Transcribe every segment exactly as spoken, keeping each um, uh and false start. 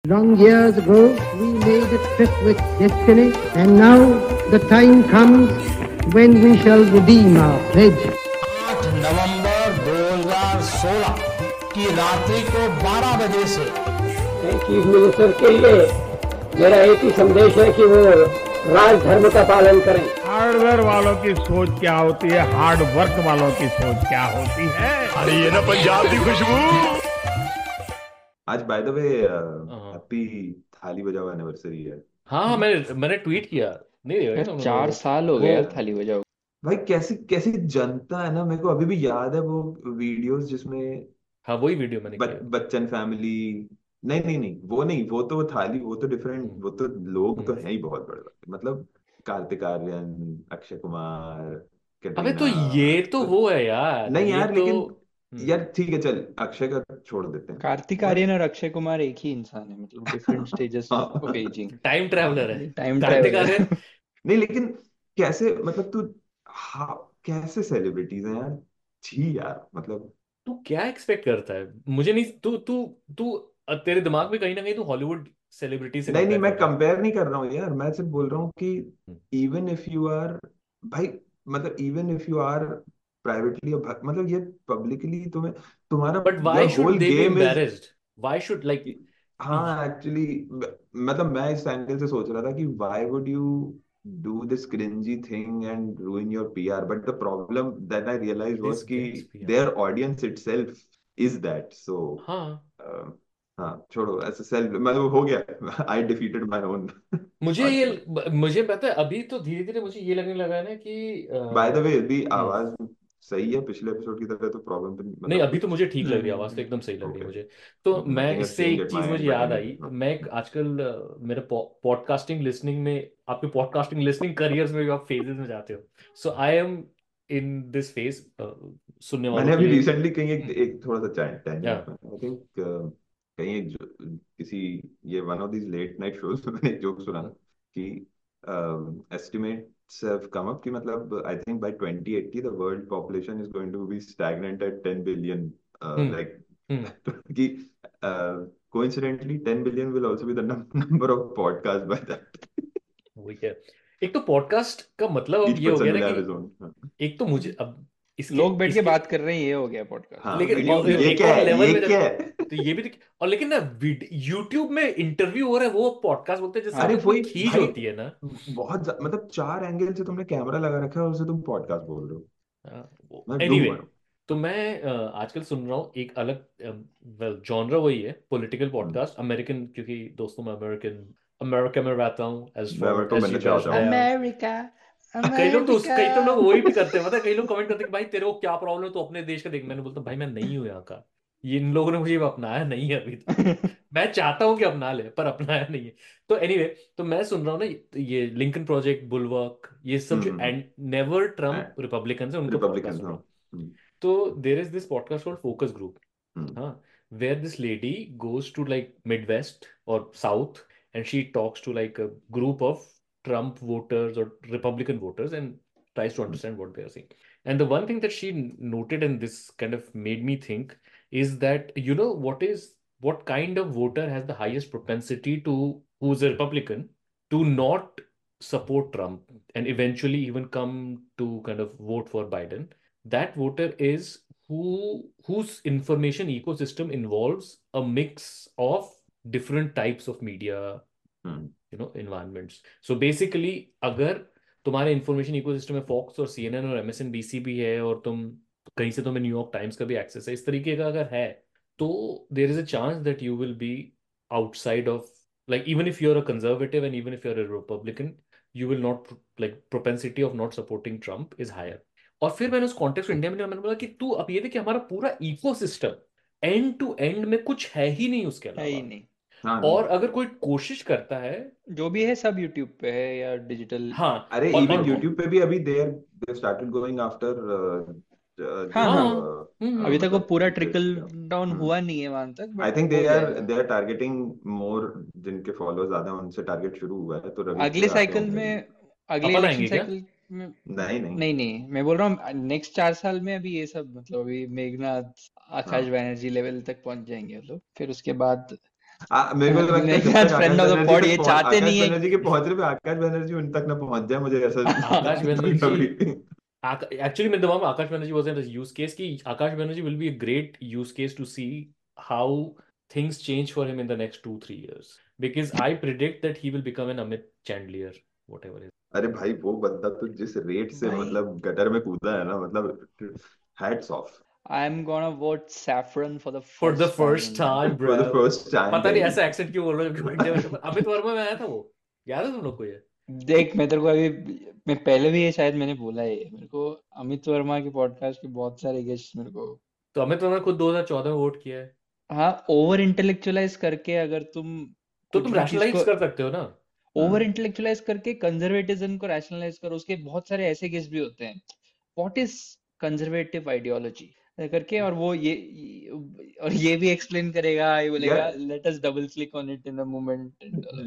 Long years ago, we made a trip with destiny, and now the time comes when we shall redeem our pledge. आठ नवंबर दो हज़ार सोलह की रात्रि को बारह बजे से चीफ मिनिस्टर के लिए मेरा एक ही संदेश है कि वो राज धर्म का पालन करें। हार्डवेयर वालों की सोच क्या होती है, हार्ड वर्क वालों की सोच क्या होती है। अरे ये ना पंजाब की खुशबू। आज बाय द वे हैप्पी थाली बजाओ एनिवर्सरी है। हाँ मैंने मैंने ट्वीट किया नहीं देखा यार चार साल हो गए यार थाली बजाओ। भाई कैसी कैसी जनता है ना, मेरे को अभी भी याद है वो वीडियोस जिसमें हाँ वही वीडियो मैंने बच, किया। बच्चन फैमिली नहीं नहीं नहीं वो नहीं, वो तो थाली, वो तो डिफरेंट, वो तो लोग तो हैं ही बहुत बड़े बड़े, मतलब कार्तिक आर्यन, अक्षय कुमार, अबे कैटरीना। तो ये तो वो है यार, नहीं ये यार, तो लेकिन यार ठीक है, चल अक्षय का छोड़ देते हैं। कार्तिक आर्यन और अक्षय कुमार एक ही इंसान है, मतलब different stages of ageing. Time traveller है टाइम कार्तिक ट्रैवलर आर्यन। नहीं लेकिन कैसे, मतलब तू हाँ कैसे सेलिब्रिटीज हैं यार, छी यार, मतलब तू क्या एक्सपेक्ट करता है? मुझे नहीं, तू तू तू अ, तेरे दिमाग में कहीं ना कहीं तू हॉलीवुड सेलिब्रिटी से नहीं नहीं, कंपेयर मैं कर रहा है। कंपेयर नहीं कर रहा हूँ यार, मैं सिर्फ बोल रहा हूँ कि hmm. Even if you are, भाई मतलब even if you are privately, मतलब ये पब्लिकली तुम्हें, तुम्हारा but your why should whole they be game is, embarrassed? Why should like हाँ एक्चुअली, मतलब मैं इस एंगल से सोच रहा था कि why would you do this cringy thing and ruin your P R, but the problem that I realized this was कि gets PR? their audience itself is that, so हाँ uh, हाँ छोड़ो, ऐसे सेल्फ मतलब हो गया, आई डिफीटेड माय ओन मुझे ये आर्गुमेंट। ब- मुझे पता है, अभी तो धीरे धीरे मुझे ये लगने लगा है ना कि अ, बाय द वे यदि हम्म, आवाज सही है पिछले एपिसोड की तरह, तो प्रॉब्लम तो नहीं मतलब अभी तो कुछ, मुझे ठीक लग रही है, आवाज तो हम्म एकदम सही लग रही है ओके, मुझे। तो मैं नथिंग हैज इससे चेंज्ड एक एट चीज माय मुझे एंड बट याद एनीवे आई, मैं एक आजकल अ, मेरे पॉडकास्टिंग लिसनिंग में, आपके पॉडकास्टिंग लिसनिंग करियर्स में भी आप फेजेस में जाते हो, so I am in this phase, सुनने वालों मैंने के अभी लिए। रिसेंटली कहीं एक हम्म, एक थोड़ा सा या टैंजेंट में, आई थिंक कहीं एक जो, किसी ये one of these late night shows में मैंने एक जोक सुना हम्म, कि एस्टिमेट्स हैव कम अप कि मतलब I think by twenty eighty the world population is going to be stagnant at ten billion, hmm, like hmm, कि coincidentally ten billion will also be the num- number of podcasts by that. वही है। एक तो podcast का मतलब अब Each ये हो गया person ना will कि have his own, हाँ एक तो मुझे अब इसके लोग बैठ के इसके बात कर रहे हैं, ये हो गया पॉडकास्ट। हाँ, लेकिन वीडियो, और ये एक क्या और है, लेवल ये में क्या जब, है तो ये भी दिख- और लेकिन ना यूट्यूब में इंटरव्यू हो रहा है, वो पॉडकास्ट बोलते हैं, जिससे अरे हमें इतनी वही खींच भाई, होती है ना। बहुत ज्या- मतलब चार एंगल से तुमने कैमरा लगा रखा है और उसे तुम पॉडकास्ट बोल रहे हो, मैं डूब एनीवे, गया हूँ। तो मैं अ, आजकल सुन रहा हूँ एक अलग, वेल जॉनरा वही है, पॉलिटिकल हम्म, पॉडकास्ट, अमेरिकन, क्योंकि दोस्तों मैं अमेरिकन अमेरिका में रहता हूँ, एज मैं फॉर मेरे को एज मिलना यू गाइस चाहता नो। हूँ। अमेरिका, कई लोग तो उस, अमेरिका। कई तो लोग वही भी करते हैं, मतलब कई लोग कमेंट करते हैं कि भाई तेरे को क्या प्रॉब्लम है, तो अपने देश का देख। मैंने बोलता हूँ भाई मैं नहीं हूँ यहाँ का, ये इन लोगों ने मुझे अपनाया नहीं है अभी तक। मैं चाहता हूँ कि अपना ले, पर अपनाया नहीं है। तो एनीवे anyway, तो मैं सुन रहा हूँ ना ये ये लिंकन प्रोजेक्ट, बुलवर्क, ये सब जो hmm, and never Trump Republican है, उनका पॉडकास्ट रिपब्लिकन, सुन हाँ। रहा हूँ। हम्म, तो there is this podcast called focus group, hmm, हाँ, where this lady goes to like Midwest or South, and she talks to like a group of Trump voters or Republican voters and tries to hmm, understand what they are saying. And the one thing that she noted, and this kind of made me think, is that you know what is what kind of voter has the highest propensity to, who's a Republican, to not support Trump and eventually even come to kind of vote for Biden. That voter is who whose information ecosystem involves a mix of different types of media, hmm, you know, environments. So basically अगर तुम्हारे information ecosystem में Fox और CNN और MSNBC भी है, और तुम कहीं से तुम्हें न्यूयॉर्क टाइम्स का भी एक्सेस है, इस तरीके का अगर है, तो there is a chance that you will be outside of, like even if you're a conservative and even if you're a Republican, you will not, like propensity of not supporting Trump is higher. और फिर मैंने उस context India में मैंने बोला कि तू अब ये देख कि हमारा पूरा इकोसिस्टम एंड टू एंड में कुछ है ही नहीं उसके है ही अलावा, नहीं, हाँ और नहीं, अगर कोई कोशिश करता है, जो भी है सब यूट्यूब पे है या डिजिटल। हाँ, अरे और इवन और यूट्यूब पे भी अभी there they started going after जो हाँ हाँ, जो हम्म, अ, अभी तक वो मतलब पूरा जो, ट्रिकल डाउन हम्म, हुआ नहीं है वहां तक, आई बट थिंक दे हो आर जाएगा। दे आर टारगेटिंग मोर, जिनके फॉलोअर्स ज्यादा हैं उनसे टारगेट शुरू हुआ है, तो रविश अगले पे आते साइकिल होंगे अभी। में, अगले अपन इलेक्शन आएंगे क्या? साइकिल में। नहीं नहीं, नहीं नहीं, मैं बोल रहा हूँ नेक्स्ट चार साल में अभी ये सब, मतलब अभी मेघनाथ, आकाश हाँ बनर्जी लेवल तक पहुंच जाएंगे लोग, फिर उसके बाद आ, मेरे को तो लगता है जब मेघराज तक friend Akash of the Banerjee pod तक ये पहुंच चाहते आकाश नहीं है बनर्जी के पहुंचने पे आकाश बनर्जी उन तक ना पहुंच जाए, मुझे ऐसा आकाश कभी बनर्जी कभी एक्चुअली मेरे दिमाग में Akash Banerjee was in use case की Akash Banerjee will be a great use case to see how things change for him in the next two three years because I predict that he will become an Amit Chandler whatever it is. अरे भाई वो बंदा तो जिस rate से भाई मतलब gutter में कूदा है ना, मतलब hats off I'm gonna vote Saffron for the For the first time first in my time, life. For the bro. First time पता नहीं भाई। ऐसा एक्सेंट क्यों बोल रहे हो जबकि इंडिया में अमित वर्मा में आया था वो, याद है तुम लोग को ये? देख मैं तेरे को अभी मैं पहले भी ये शायद मैंने बोला है ये, मेरे को अमित वर्मा के पॉडकास्ट के बहुत सारे गेस्ट मेरे को तो अमित वर्मा ने खुद दो हज़ार चौदह में वोट किया है, हाँ ओवर इंटेलेक्चुअलाइज करके अगर तुम तो कुछ तुम भी चीज रैशनलाइज को कर सकते हो ना। ओवर इंटेलेक्चुअलाइज करके कंजर्वेटिज्म को रैशनलाइज करो, उसके बहुत सारे ऐसे गेस्ट भी होते हैं व्हाट इज कंजर्वेटिव आइडियोलॉजी करके, और वो ये ये- और ये भी एक्सप्लेन करेगा, ये बोलेगा यार let us double click on it in a moment and all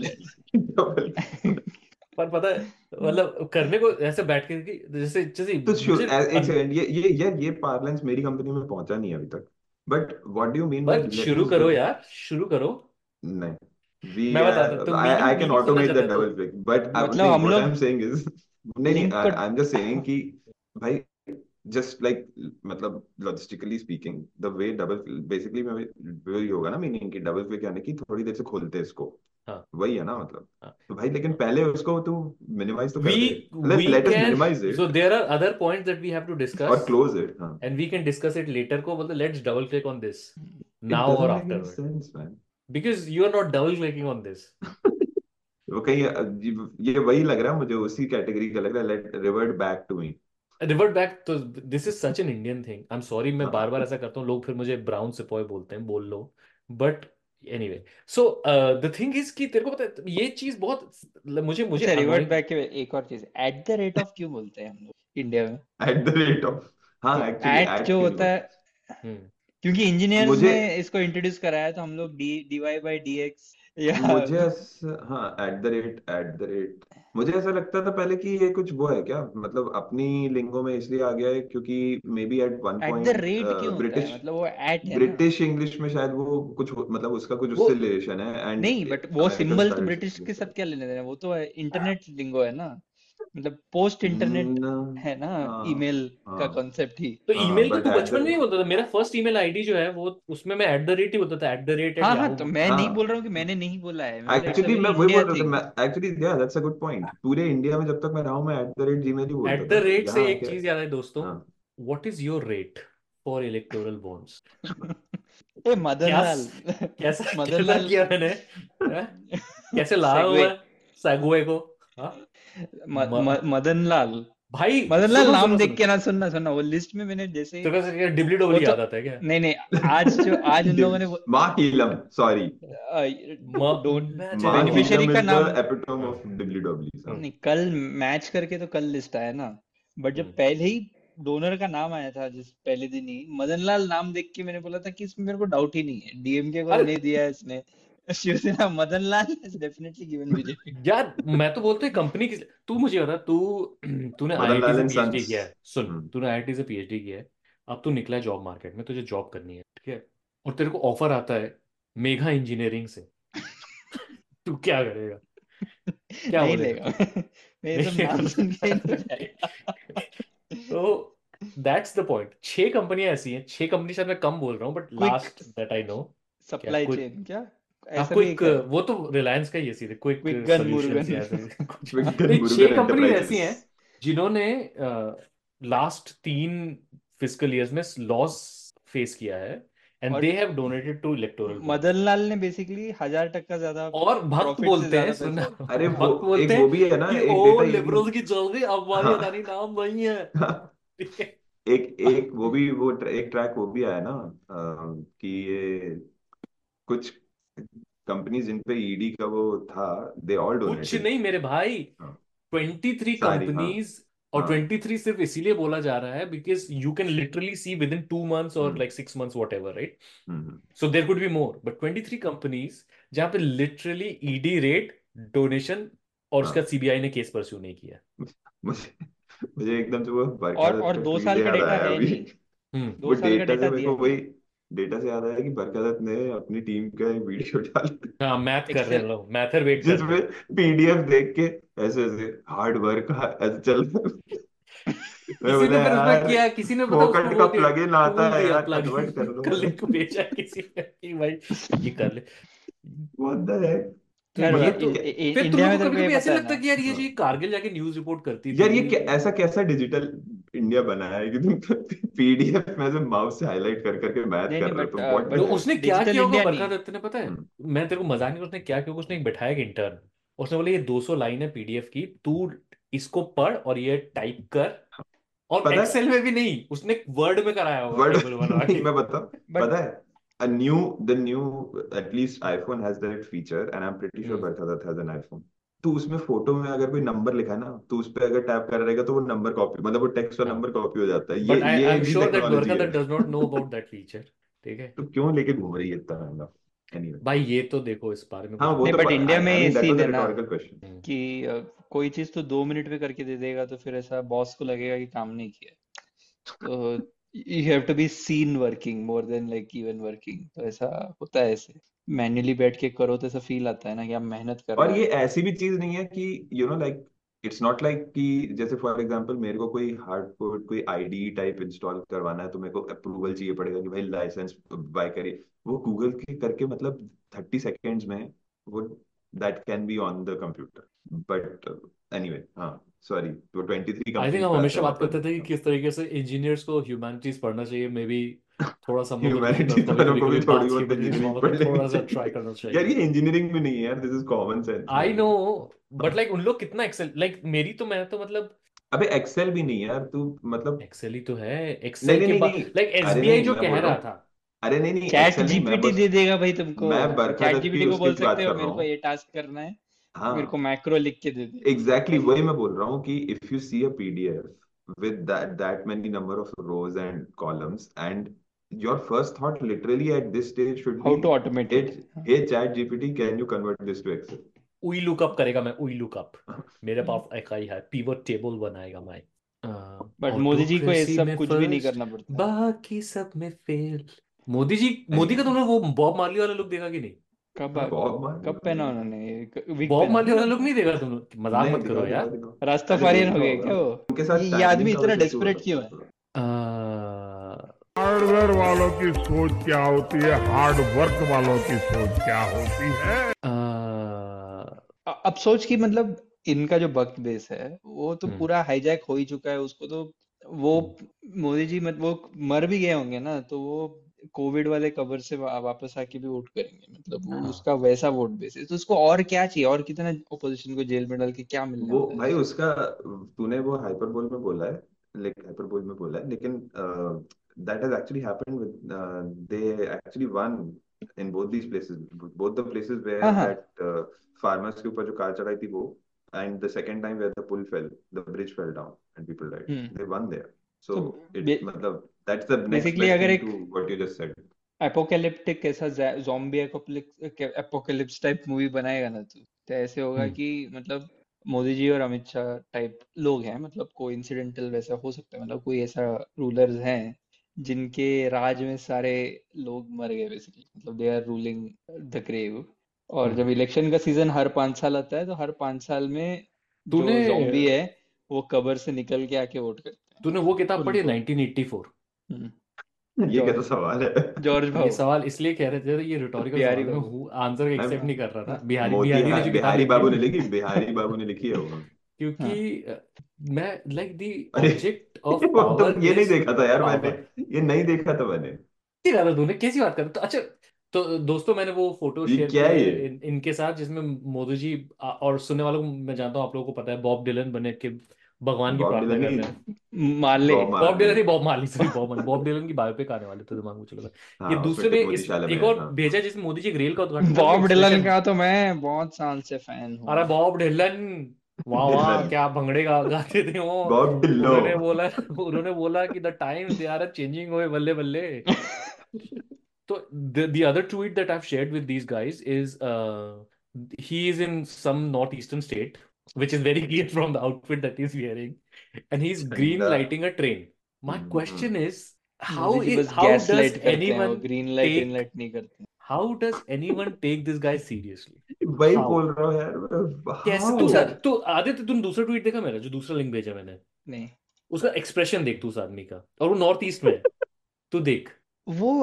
that. पर पता है मतलब करने को ऐसे बैठ के कि जैसे जैसे तो शुरू मुझे एक अन- सेकंड, ये ये यार ये पार्लेंस मेरी कंपनी में पहुंचा नहीं है अभी तक, but what do you mean by पर लेट शुरू अस करो डू? यार, शुरू करो। नहीं, वी मैं बताता हूँ, तो I I meaning can meaning सुनना ऑटोमेट द चाहता है तो डबल क्लिक, बट मतलब नहीं, हम व्हाट आई लोग एम सेइंग इज नहीं नहीं, लिंक को आई एम जस्ट सेइंग कि भाई जस्ट लाइक मतलब logistically speaking the way double basically में वही होगा ना, मीनिंग कि डबल क्लिक यानी कि थोड़ी देर से खोलते हैं इसको, हाँ वही है ना मतलब। हाँ। तो भाई लेकिन पहले उसको तू मिनिमाइज तो कर we they, we let us can, minimise so it there are other points that we have to discuss और क्लोज इट। हाँ, and we can discuss it later को बोलते let's double click on this it now or doesn't make any afterward sense man. because you are not double clicking on this. वो कहीं ये ये वही लग रहा है मुझे, उसी कैटेगरी का लग रहा है, let revert back to me. Revert back तो this is such an Indian thing, I am sorry मैं बार हाँ बार ऐसा करता हूँ, लोग फिर मुझे ब्राउन सिपॉय बोलते हैं, बोल लो, but anyway so the thing is कि तेरे को पता है ये चीज बहुत मुझे मुझे अच्छा रिवर्ट अनोइंग। बैक के एक और चीज, एट द रेट ऑफ क्यों बोलते हैं हम लोग इंडिया में? एट द रेट ऑफ, हाँ तो एक्चुअली एट एट जो क्यों नहीं होता बोलते? है क्योंकि इंजीनियर्स मुझे ने इसको इंट्रोड्यूस कराया, तो हम लोग D DY by D X या मुझे ऐसा, हाँ at the rate at the rate मुझे ऐसा लगता था पहले कि ये कुछ वो है क्या, मतलब अपनी लिंगो में इसलिए आ गया है क्योंकि maybe at one at the point rate क्यों होता है, ब्रिटिश मतलब वो एट है ना। ब्रिटिश इंग्लिश में शायद वो कुछ हो- मतलब उसका कुछ वो उससे रिलेशन है, एंड नहीं बट वो अमेरिकन सिंबल तो स्टार्टेड ब्रिटिश के यूजिंग साथ क्या लेने देना, वो तो इंटरनेट लिंगो है ना, मतलब पोस्ट इंटरनेट इट। है ना, हाँ ईमेल का हाँ कॉन्सेप्ट ही। तो हाँ, ईमेल को बट तू एट बचपन में ही द, बोलता था, मेरा फर्स्ट ईमेल आईडी जो है वो उसमें मैं एट द रेट ही बोलता था, एट द रेट एट हाँ हाँ, याहू। तो मैं नहीं बोल हाँ रहा हूँ कि मैंने नहीं बोला है, मैं बोला इट्स अ एक्चुअली वेरी मैं वही बोल इंडिया रहा था, थिंग। मैं एक्चुअली या दैट्स अ गुड पॉइंट, पूरे इंडिया में जब तक मैं रहा हूँ मैं एट द रेट जीमेल ही बोलता एट द था, रेट से यहाँ एक आके चीज याद है दोस्तों, हाँ। What is your rate for electoral bonds? ए मदन क्या लाल कैसा मदन कैसा लाल किया मैंने, हैं? कैसे लाया सेगवे हुआ है सेगवे को? हाँ म, म, म, मदन लाल भाई मदन लाल सुनो नाम सुनो देख सुनो, के ना, सुनना सुनना वो लिस्ट में मैंने जैसे ही तो कैसे क्या डिबली वो डोबली तो याद आता है क्या? नहीं नहीं, आज जो आज उन लोगों ने वो माहिलम, सॉरी, म, बेनिफिशियरी माहिलम का इज नाम the epitome of dibbly dabbly. नहीं, कल मैच करके तो कल लिस्ट आया ना, बट जब हम्म। पहले ही डोनर का नाम आया था जिस पहले दिन ही मदन लाल नाम देख के मैंने बोला था कि इसमें मेरे को डाउट ही नहीं है, डीएमके को अरे नहीं दिया है इसने, Shiv Sena Madan Lal is definitely given BJP. यार मैं तो बोलते कंपनी की, तू मुझे बता, तू तूने मदन आईआईटी लाल से एंड पीएचडी सन्स। किया है, सुन तूने आईआईटी से पीएचडी किया है, अब तू निकला है जॉब मार्केट में, तुझे जॉब करनी है, ठीक है, और तेरे को ऑफर आता है मेघा इंजीनियरिंग से, तू क्या करेगा? क्या नहीं बोलेगा लेगा तू? मैं ये सब नहीं नाम सुन के ही नहीं लेगा। जाएगा। तो दैट्स द पॉइंट, छह कंपनियां ऐसी हैं, छह कंपनी शायद मैं कम बोल रहा हूँ but quick last that I know. क्या सप्लाई क्विक? चेन क्या हाँ ऐसा भी क्विक, एक है, वो तो रिलायंस का ही है सीधे, quick quick gun solutions Murugan. या ऐसे कुछ। विक्टर नहीं, छह मुरुगन कंपनीज ऐसी एंटरप्राइजेस। हैं जिन्होंने लास्ट तीन फिस्कल ईयर्स में लॉस फेस किया है एंड और they have donated to electoral Madan bonds. Lal ने बेसिकली हजार टक्का ज्यादा और भक्त प्रॉफिट से बोलते हैं, ज्यादा सुन, पैसा। अरे वो भक्त बोलते एक हैं वो भी है ना, कि एक ओ डेटा ये भी, लिबरल्स की चल गई, अब हमारी हाँ अदानी नाम नहीं है, ठीक है। एक एक वो भी वो ट्र- एक ट्रैक वो भी आया ना, अ, कि ये कुछ कंपनीज जिन पे ईडी का वो था, दे ऑल कुछ डोनेटेड। नहीं मेरे भाई, हाँ ट्वेंटी थ्री सारी, हाँ कंपनीज, और हाँ। ट्वेंटी थ्री सिर्फ इसीलिए बोला जा रहा है because you can literally see within two months और hmm like six months whatever, right? Hmm so there could be more, but twenty three companies जहां पे लिटरली ईडी रेट, डोनेशन, और उसका हाँ। सीबीआई ने case pursue नहीं किया। मुझे मुझे एकदम से वो और बरखा और का दो ट्वीट साल का याद डेटा आया है अभी। नहीं, हम्म वो दो साल का डेटा से डेटा मेरे दिया को नहीं वही, है। डेटा से याद आया कि बरकत ने अपनी टीम का एक वीडियो डाला हाँ मैथ कर रहे हैं एक्सेल लोग, मैथर वेट कर रहे जिसमें हैं। पीडीएफ देख के ऐसे ऐसे हार्ड वर्क ऐसे चल मैं किसी बोला ने फिर उसमें यार किया, किसी ने पता उसको फोकट का वो दिया, प्लगइन आता टूल है दिया, यार, प्लग कन्वर्ट कर का दो। लिंक भेजा किसी ने कि भाई ये कर ले। What the heck? तो यार ये मतलब तो इ- इ- इ- फिर तुम इंडिया लोग में को तेरे कभी को ये कभी ऐसे पता है लगता ना। है कि यार ये हाँ। जो कारगिल जाके न्यूज रिपोर्ट करती यार ये थी। क्या, ऐसा कैसा डिजिटल इंडिया बना है कि तुम पीडीएफ में से माउस से हाईलाइट कर करके मैथ नहीं कर नहीं रहे हो, बट तो व्हाट तो द बट उसने हेक। क्या डिजिटल किया होगा इंडिया बरखा नहीं। दत्त ने, पता है? मैं तेरे को मजाक नहीं, उसने क्या किया होगा, उसने एक बैठाया एक इंटर्न, उसने बोला ये दो सौ लाइन है पीडीएफ की, तू इसको पढ़ और ये टाइप कर, और पता है एक्सेल में भी नहीं, उसने वर्ड में कराया होगा वर्ड टेबल बनवा नहीं, के। मैं बताऊं, बट पता है a new the new at least iPhone has that feature and I'm pretty sure hmm Barkadat has an iPhone। तो उसमें फोटो में अगर कोई नंबर लिखा है ना, तो उस पे अगर टैप कर रहेगा तो वो नंबर कॉपी, मतलब वो टेक्स्ट और हाँ, नंबर कॉपी हो जाता है। ये बट आई आई ये एम भी श्योर दैट टेक्नोलॉजी बरखा है। Dutt does not know about that feature. ठीक है तो क्यों लेके घूम रही है इतना महंगा? एनीवे, भाई, ये तो देखो इस बारे में हाँ कुछ वो नहीं बोल तो बट नहीं आई इंडिया में आई ये mean that scene was a है ना रिटोरिकल क्वेश्चन। सकते। कि अ, कोई चीज तो दो मिनट में करके दे देगा तो फिर ऐसा बॉस को लगेगा कि काम नहीं किया। तो you have to be seen working more than like even working. तो ऐसा होता है, ऐसे मैन्युअली बैठ के करो तो ऐसा फील आता है ना कि आप मेहनत कर और रहे ये हैं। ऐसी भी चीज नहीं है कि you know like it's not like कि जैसे फॉर एग्जांपल मेरे को कोई हार्ड कोड कोई आईडी टाइप इंस्टॉल करवाना है तो मेरे को अप्रूवल चाहिए पड़ेगा कि भाई लाइसेंस बाय करिए। वो गूगल के करके मतलब थर्टी सेकेंड्स में वो that can be on the computer. But anyway, हाँ सॉरी, वो twenty three I think companies हम पे आते हमेशा हैं बात वापस। करते थे कि किस तरीके से इंजीनियर्स को ह्यूमैनिटीज पढ़ना चाहिए, मे बी थोड़ा सा हम लोग को दूसरी ह्यूमैनिटीज तरफ कभी वालों कभी को भी कभी थोड़ी बात बहुत ह्यूमैनिटीज इंजीनियरिंग वालों को पढ़ लेनी थोड़ा सा ट्राई चाहिए। करना यार चाहिए। ये इंजीनियरिंग में नहीं है यार, this is common sense I know, man. But like उन लोग कितना एक्सेल, लाइक मेरी तो, मैं तो मतलब अबे एक्सेल भी नहीं है यार तू, मतलब एक्सेल ही तो है। नहीं एक्सेल नहीं के नहीं बाद नहीं, लाइक अरे एसबीआई नहीं जो मैं कह बोल रहा रहा हूँ, था। अरे नहीं नहीं चैट एक्सेल नहीं, मैं जीपीटी बस दे देगा भाई तुमको। मैं बरखा चैट दत्त की जीपीटी को उसकी बोल बात सकते हो कर रहा मेरे को हूँ। ये टास्क करना है, मेरे को हाँ मैक्रो लिख के दे दे। एग्जैक्टली बस। वही मैं बोल रहा हूँ कि if you see a PDF with that that many number of rows and columns and your first thought literally at this stage should how be to automate hey it. Hey ChatGPT can you convert this to Excel. VLOOKUP करेगा, मैं उई lookup, मेरे पास इकाई है, pivot table बनाएगा मैं। But Modi ji को ये ऑटोक्रेसी सब में कुछ भी नहीं फर्स्ट, करना पड़ता है। बाकी सब में फेल। मोदी जी, मोदी का एनीवे, तुमने वो बॉब मार्ली वाला लुक देखा कि नहीं? कब हाँ, बॉब मार्ली कब पहना उन्होंने? विग बॉब पहना था मार्ली वाला क्या? लुक नहीं देखा तुमने? मजाक नहीं मत करो दिखाओ दिखाओ यार। दिखाओ। अरे रास्ताफारियन हो देखा गया होगा, क्या वो? उनके ये साथ ये आदमी टाइमिंग का इतना कुछ इशू हो डेस्परेट क्यों है? रहा अ, हार्डवेयर वालों की सोच क्या होती है, हार्ड वर्क वालों की सोच क्या होती है। अ, अ- अब सोच कि मतलब इनका जो भक्त बेस है वो तो हम्म पूरा हाईजैक हो ही चुका है उसको तो। वो हम्म मोदी जी मत वो मर भी गए होंगे ना तो वो कोविड वाले कवर से वा, वापस आके भी वोट करेंगे। मतलब वो हाँ। उसका वैसा वोट बेस है तो उसको और क्या चाहिए? और कितना ओपोजिशन को जेल में डाल के क्या मिलने वो वाला है भाई उससे? उसका, तूने वो हाइपरबोल में बोला है, लेकिन हाइपरबोल में बोला है लेकिन that has actually happened with they actually one in both these places, both the places हाँ वेयर हाँ। दैट फार्मर्स के ऊपर जो कार चढ़ाई थी वो, and the second time where the pull fell, the bridge fell down and people died, hmm. They won there. So तो it मतलब that's the next basically best अगर थिंग एक to what you just said. Apocalyptic ऐसा zombie apocalypse type movie बनाएगा ना तू तो ऐसे होगा हम्म कि मतलब मोदी जी और अमित शाह टाइप लोग हैं। मतलब कोइंसिडेंटल वैसा हो सकता है, मतलब कोई ऐसा रूलर्स हैं जिनके राज में सारे लोग मर गए बेसिकली। मतलब they are ruling the grave. और जब हम्म। इलेक्शन का सीजन हर पांच साल आता है तो हर पांच साल में तूने जो जॉम्बी है वो कबर से निकल के आके वोट करते हैं तूने वो किताब पढ़ी उनको। Nineteen eighty four? हम्म, ये कैसा जॉर्ज सवाल है? जॉर्ज ये भाव। सवाल इसलिए कह रहे थे, ये रिटोरिकल बिहारी सवाल है, मैं बाबू। हूँ आंसर मैं एक्सेप्ट नहीं कर रहा था। बिहारी मोती बिहारी ने जो किताब बिहारी लिखी है बाबू ने ना, लिखी, बिहारी बाबू ने लिखी है वो। क्योंकि हाँ। अ, मैं लाइक द अरे ऑब्जेक्ट ऑफ वो तो पावर ये नहीं इज देखा था यार मैंने, पावर। ये नहीं देखा था मैंने। कैसी बात है, तूने कैसी बात कर, तो अच्छा, तो दोस्तों मैंने वो फोटो ये शेयर क्या की है है ये? इन, इनके साथ, जिसमें मोदी जी आ, और सुनने वालों को मैं जानता हूँ, आप लोगों को पता है, बॉब डिलन बने के भगवान की बॉब प्रार्थना डिलन कर रहे हैं। नहीं, Marley. Bob Bob Dylan Marley. नहीं, Bob Marley, sorry, Bob Marley, Bob Dylan की बायोपिक आने वाले थे, दिमाग में चला गया। ये हाँ उसमें दूसरे ने टिमोथी इस शालामे एक है, और हाँ। भेजा जिसमें मोदी जी एक रेल का उद्घाटन कर रहे थे, बॉब डिलन एक्सप्रेशन। का तो मैं बहुत साल से फैन अरे हूँ। बॉब डिलन, वाह वाह, डिलन, क्या भंगड़े गा गाते थे वो। Bob Dylan. उन्होंने बोला उन्होंने बोला कि the times they are changing हुए, बल्ले बल्ले। So the the other tweet that I've shared with these guys is uh he is in some northeastern state, which is very clear from the outfit that he's wearing, and he's green झंडा। lighting a train. My hmm, question hmm. is, how Modi ji i- बस how gas does light करते हैं, वो anyone green light green take light नहीं करते। how does anyone take this guy seriously? वही How? बोल रहा हूँ यार, कैसे? हाउ तू सर तू आदित्य, तूने दूसरा ट्वीट देखा मेरा, जो दूसरा लिंक भेजा मैंने? नहीं, उसका एक्सप्रेशन देख तू उस आदमी का, और वो नॉर्थ ईस्ट में है। तू देख, वो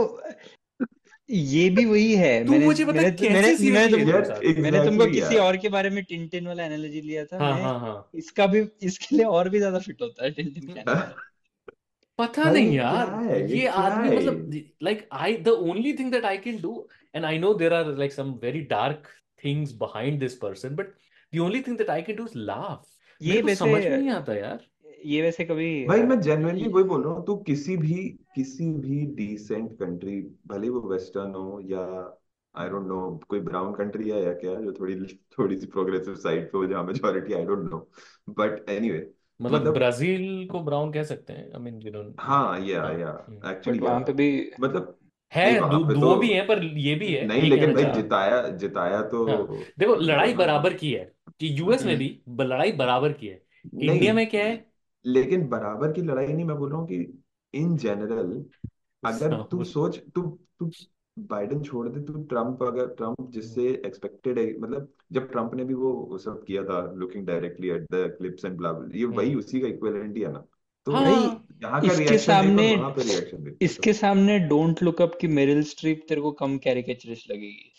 ये भी वही है। तू मैंने मुझे बता मैंने कैसे मैंने मैंने सीरियसली ले तुम रहे हो उस यार, आदमी? मैंने तुमको एग्जैक्टली किसी यार। और के बारे में टिंटिन वाला एनालॉजी लिया था। हाँ मैं हाँ हाँ, इसका भी इसके लिए और भी ज्यादा फिट होता है टिंटिन का एनालॉजी। पता भाई नहीं ये क्या यार, है, ये ये क्या आदमी है? मतलब, like I the only thing that I can do, and I know there are like some very dark things behind this person, but the only thing that I can do is laugh. ये मेरे को वैसे समझ में नहीं आता यार। ये वैसे कभी भाई अ, मैं जेन्युइनली ये- वही बोल रहा हूँ, तू किसी भी किसी भी डिसेंट कंट्री, भले वो वेस्टर्न हो या आई डोंट नो कोई ब्राउन कंट्री है या क्या, जो थोड़ी थोड़ी सी प्रोग्रेसिव साइड पे हो, जहाँ majority I don't know, but anyway, मतलब मतलब ब्राजील को ब्राउन कह सकते हैं, आई मीन वी डोंट। हाँ, या हाँ, या हम्म। एक्चुअली बट या वहां पे भी मतलब है, नहीं, वहां दो, पे तो दो भी है, पर ये भी है, नहीं, ये लेकिन कहना भाई चाह रहा हूँ। जिताया जिताया तो हाँ, देखो लड़ाई मतलब बराबर की है, कि यूएस में हम्म भी ब- लड़ाई बराबर की है। इंडिया में क्या है? नहीं, लेकिन बराबर की लड़ाई नहीं, मैं बोल रहा हूँ कि इन जनरल अगर तू सब- सोच, तू तू बाइडेन छोड़ दे, तू ट्रम्प, अगर ट्रम्प जिससे एक्सपेक्टेड है, मतलब जब ट्रम्प ने भी वो वो सब किया था, looking directly at the clips and blah blah, ये वही हम्म। उसी का इक्विवेलेंट ही है ना, तो भाई हाँ, यहाँ का इसके रिएक्शन देख और सामने वहां पे रिएक्शन देख, इसके सामने डोंट लुक अप की मेरिल स्ट्रीप तेरे को कम कैरिकेचरिस्ट लगेगी।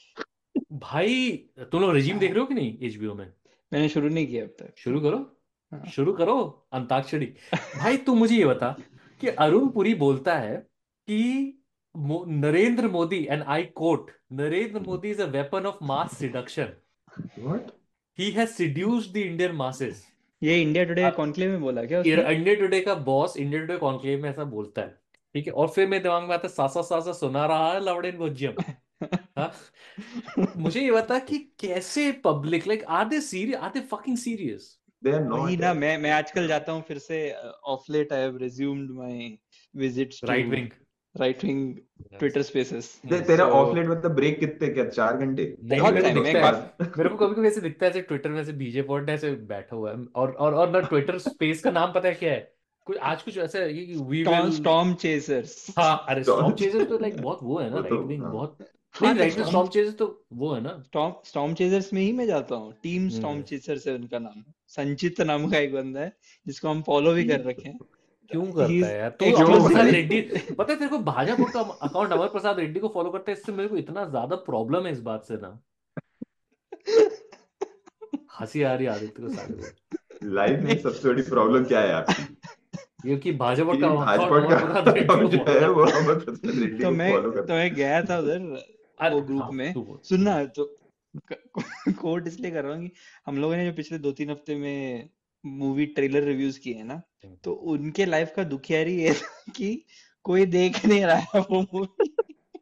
भाई तुम लोग रेजिम देख रहे हो कि नहीं एचबीओ में? मैंने शुरू नहीं किया अब तक। शुरू करो, हाँ। शुरू करो अंताक्षरी। भाई तू मुझे ये बता कि अरुण पुरी बोलता है कि मो, Narendra Modi, and I quote, Narendra Modi is a weapon of mass seduction, what? He has seduced the Indian masses. ये इंडिया टुडे कॉन्क्लेव में बोला क्या उसने? इंडिया टुडे का बॉस इंडिया टुडे कॉन्क्लेव में ऐसा बोलता है, ठीक है, और फिर मेरे दिमाग में आता है सासा सासा सुना रहा है लवड़ेन भुजियम। हाँ, मुझे ये बता कि कैसे public, like are they serious, are they fucking serious? They are वही नॉट ना, यार। मैं मैं आजकल जाता हूँ फिर से। Of late I have resumed my visits to right wing? Right wing Twitter spaces. ते, तेरा So, ऑफ लेट मतलब ब्रेक कितने, क्या चार घंटे? नहीं, बहुत मेरे को टाइम दिखता में है, काफी। मेरे को कभी कभी ऐसे दिखता है, ऐसे ट्विटर में ऐसे बीजे पॉट ने ऐसे बैठा हुआ है, और और और ना ट्विटर स्पेस का नाम पता है क्या है? कुछ आज कुछ ऐसा है कि वी विल, स्टॉर्म चेजर्स। हाँ, अरे तो स्टॉर्म चेजर्स तो लाइक बहुत वो है ना, वो तो राइट विंग हाँ, बहुत, हाँ, नहीं तो right wing, storm storm chasers तो वो है ना। स्टॉर्म स्टॉर्म चेजर्स में ही मैं जाता हूँ। टीम स्टॉर्म हम्म। चेजर्स है उनका नाम। संचित नाम का एक बंदा है जिसको हम फॉलो भी कर रखे हैं। क्यों ही करता इज है यार तू? अमर क्यों प्रसाद भाई? रेड्डी, पता है तेरे को भाजपा का अकाउंट अमर प्रसाद रेड्डी को फॉलो करता है, इससे मेरे को इतना ज्यादा प्रॉब्लम है इस बात से ना, हंसी आ रही है आदित्य को साले को। लाइफ में सबसे बड़ी प्रॉब्लम क्या है आपकी? ये कि भाजपा का कि अकाउंट भाजपा अमर प्रसाद का रेड्डी को जो फॉलो है वो करता है। अमर प्रसाद रेड्डी तो को मैं फॉलो तो करता मैं गया था उधर अरे वो ग्रुप हाँ, में। तू बोल। सुनना तो कोट इसलिए कर रहा हूँ कि हम लोगों ने जो पिछले दो तीन हफ्ते में मूवी ट्रेलर रिव्यूज किए हैं ना, तो उनके लाइफ का दुखियारी ये था कि कोई देख नहीं रहा है वो मूवी।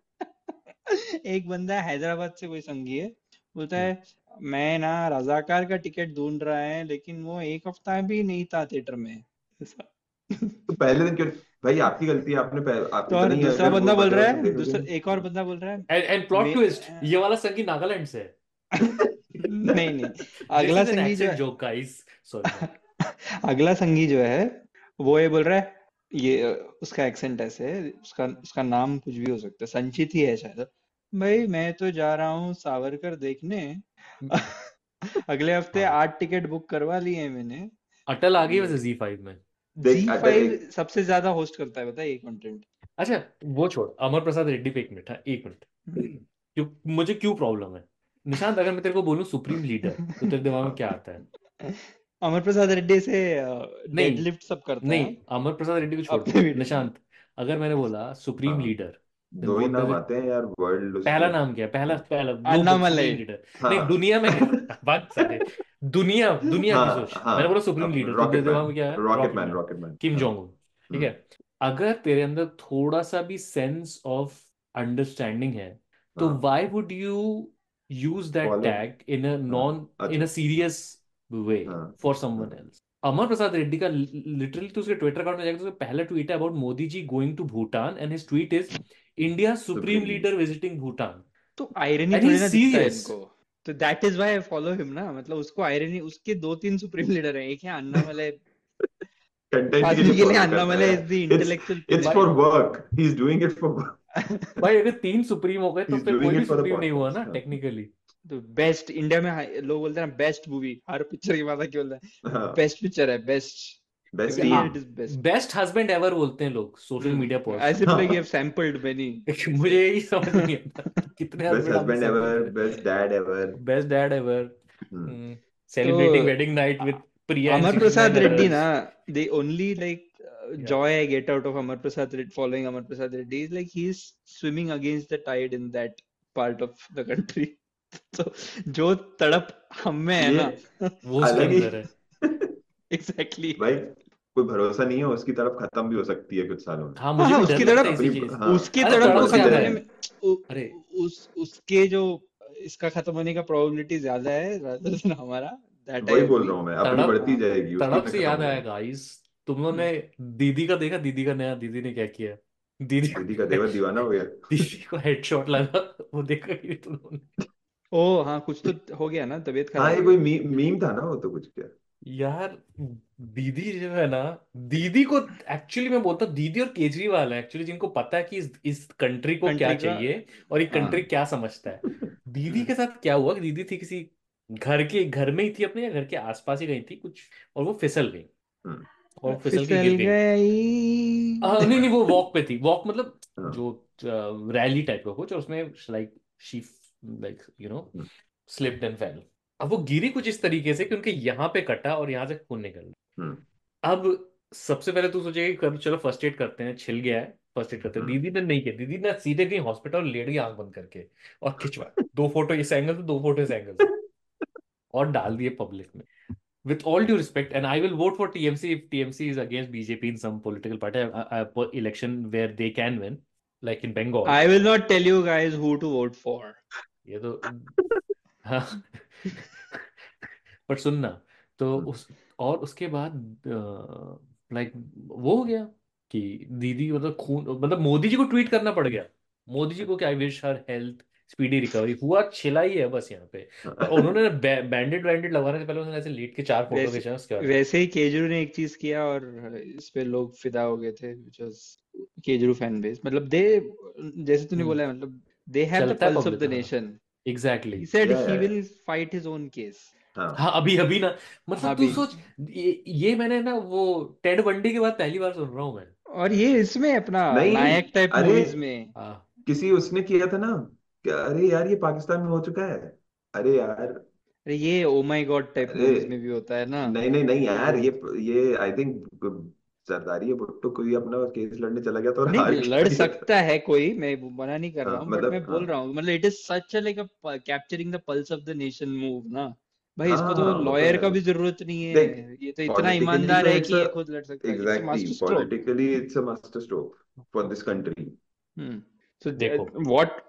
एक बंदा हैदराबाद से कोई संगी है, बोलता है मैं ना रजाकार का टिकट ढूंढ रहा है, लेकिन वो एक हफ्ता भी नहीं था थिएटर में। ऐसा। तो पहले दिन क्यों? भाई आपकी गलती है, आपने पह, आप तो इतना और ही दूसरा अगर वो बंदा बोल रहा बचा तो है, देखोगे दूसरा ना। एक और बंदा बोल रहा है and and plot may twist, ये वाला संगी नागालैंड से है। नहीं नहीं, दिस अगला इज एन संगी जो एक्सेंट है जोक गाइस, सॉरी। अगला संगी जो है वो ये बोल रहा है, ये अ, उसका एक्सेंट ऐसे है, उसका उसका नाम कुछ भी हो सकता है, संचित ही है शायद। भाई मैं तो जा रहा हूँ सावरकर देखने। अगले हफ्ते हाँ, आठ टिकट बुक करवा लिए हैं मैंने। अटल आ गई वैसे ये जी फाइव में। देख जी अटल फाइव एक सबसे ज्यादा होस्ट करता है, बताइए कंटेंट। अच्छा वो छोड़, अमर प्रसाद रेड्डी पे एक मिनट, हाँ एक मिनट, क्यों मुझे क्यों प्रॉब्लम है? निशांत, अगर मैं तेरे को बोलूं सुप्रीम लीडर, तो तेरे दिमाग में हाँ, क्या आता है? अमर प्रसाद रेड्डी से नहीं डेडलिफ्ट सब करता नहीं, है अमर प्रसाद रेड्डी को छोड़ अपने दे, वीडियो में। निशांत, अगर मैंने बोला सुप्रीम हाँ, लीडर, देन दो ही व्हाट डज नाम इट, आते हैं यार वर्ल्ड पहला उसके। नाम क्या है? पहला पहला दो अन्नामलाई। सुप्रीम लीडर, नहीं हाँ दुनिया में बात सारे, दुनिया दुनिया की हाँ सोच, हाँ, मैंने बोला सुप्रीम लीडर, तो तेरे रॉकेट दिमाग मैन, में क्या है? Rocket rocket man, man, rocket man, Kim हाँ। जोंग उन, ठीक हम्म, है। अगर तेरे अंदर थोड़ा सा भी सेंस ऑफ अंडरस्टैंडिंग है, तो हाँ, why would you use that follow, tag in a हाँ, नॉन, इन अच्छा, अ सीरियस वे हाँ, फॉर हाँ, समवन एल्स? अमर प्रसाद रेड्डी का लिटरली, तो उसके ट्विटर अकाउंट में जाकर उसका पहला ट्वीट है about Modi ji going to Bhutan, and his tweet is India supreme supreme leader. Leader visiting Bhutan, तो आयरनी एंड ही थोड़ी इज ना दिखता है सीरियस। इनको। तो that is why I follow him ना, मतलब उसको आयरनी, उसके दो तीन सुप्रीम लीडर हैं, एक है अन्नामलाई कंटेंट के फांसी लिए के लिए फॉलो करता अन्नामलाई है is the it's intellectual it's pillar. For work, he is doing it for work, भाई अगर तीन सुप्रीम हो गए ही तो इज फिर कोई डूइंग भी इट फॉर द सुप्रीम नहीं हुआ ना पॉडकास्ट। टेक्निकली। तो बेस्ट इंडिया में हाई- लोग बोलते हैं ना बेस्ट मूवी, हर पिक्चर की बात क्यों बोलते हैं हाँ, बेस्ट पिक्चर है, बेस्ट बेस्ट क्योंकि team, it is best. Best husband ever बोलते हैं लोग social media I post. Feel like you have sampled many मुझे यही समझ नहीं आता कि कितने बेस्ट हस्बैंड आपने हस्बैंड सैंपल एवर, करे। Best dad ever. Best dad ever, तो celebrating wedding night with Priya and Amar Prasad sixty-nine Reddy others. na, the only like uh, Yeah. joy I get out of Amar Prasad Reddy, following Amar Prasad Reddy is like he's swimming against the tide in that part of the country. So जो तड़प हम में है ये ना वो उसके अलग ही अंदर है। exactly भाई, कोई भरोसा नहीं है, उसकी तरफ खत्म भी हो सकती है कुछ सालों में। हाँ हाँ मुझे हाँ भी डर उसकी लगता तड़प है इसी अपनी, चीज। हाँ, उसकी अरे तड़प तड़प को से याद खत्म है। होने में उ, अरे उस उसके जो इसका खत्म होने का प्रोबेबिलिटी ज्यादा है rather than हमारा, that I वही बोल agree। रहा हूँ मैं, अपनी तड़प बढ़ती हाँ जाएगी, उसकी तड़प में से खत्म याद हो आया जाएगी। गाइस, तुम लोगों ने दीदी का देखा? दीदी का नया, दीदी ने क्या किया? दीदी दीदी का देवर दीवाना हो गया। दीदी को हेडशॉट लगा, वो देखा कि तुम लोगों ने? ओ हाँ कुछ तो हो गया ना, तबीयत हाँ, खराब ये हो कोई गई। मी, मीम था ना वो, तो कुछ क्या। यार दीदी जो है ना, दीदी को एक्चुअली मैं बोलता हूँ दीदी और केजरीवाल है एक्चुअली जिनको पता है कि इस इस कंट्री को क्या कंट्री का चाहिए और ये हाँ कंट्री क्या समझता है। दीदी के साथ क्या हुआ कि दीदी थी किसी घर के घर में ही थी अपने, या घर के आसपास ही गई थी कुछ, और वो फिसल गई हम्म, और वो फिसल के फिसल गिर गई। गई। आ, नहीं नहीं वो वॉक पे थी, वॉक मतलब हाँ, जो रैली टाइप का कुछ, और उसमें like she like you know hmm, slipped and fell. अब वो गिरी कुछ इस तरीके से कि उनके यहाँ पे कटा और यहाँ से खून निकल। हम्म, अब सबसे पहले तू सोचेगा कि कर- चलो फर्स्ट एड करते हैं, छिल गया है फर्स्ट एड करते हैं। हम्म। दीदी ने नहीं किया, दीदी ने सीधे गई हॉस्पिटल, लेट गई आंख बंद करके और खिंचवा दो फोटो इस एंगल से, दो फोटो इस एंगल से, और डाल दिए पब्लिक में। With all due respect, and I will vote for T M C if T M C is against B J P in some political party, a, a, a election where they can win, like in Bengal. I will not tell you guys who to vote for. ये तो हाँ पर सुनना तो उस, और उसके बाद लाइक वो हो गया कि दीदी मतलब खून, मतलब मोदी जी को ट्वीट करना पड़ गया, मोदी जी को कि I wish her health speedy recovery. हुआ छिलाई है बस यहाँ पे। पर उन्होंने बैंडेड वैंडेड लगवाने से पहले उन्होंने ऐसे लेट के चार फोटो वैसे खींचा उसके बाद। वैसे ही केजरू ने एक चीज किया और इस पे लोग फिदा हो गए थे, which was Kejru fan base. मतलब दे, जैसे तूने हम्म, बोला, मतलब दे हैव द चलता है पल्स ऑफ पब्लिक। द हाँ nation. Exactly. He said yeah, he yeah, will fight his own case. हाँ, हाँ अभी अभी ना, मतलब तू अभी सोच, ये, ये मैंने ना वो टेड बंडी के बाद पहली बार सुन रहा हूँ मैं। और ये इसमें अपना नहीं, नायक टाइप अरे मूवीज में हाँ किसी उसने किया था ना, कि अरे यार ये पाकिस्तान में हो चुका है। अरे यार, अरे ये ओ माय गॉड टाइप अरे मूवीज में भी होता है ना। नहीं नहीं नहीं यार, वो ये ये आई थिंक सरदारी भुट्टो कोई अपना केस लड़ने चला गया था और नहीं, हार लड़ गया था। सकता है कोई, मैं वो मना नहीं कर रहा हाँ, हूँ, बट मैं मतलब हाँ, बोल रहा हूँ मतलब it is such a like a capturing the pulse of the nation move ना भाई। हाँ, इसको तो हाँ, वो तो लॉयर है। का भी जरूरत नहीं देख, है, ये तो इतना पॉलिटिकली ईमानदार तो है इट्स कि अ ये खुद लड़ सकता है। It's a exactly, master stroke. Politically it's a master stroke for this country. Hmm. So देखो what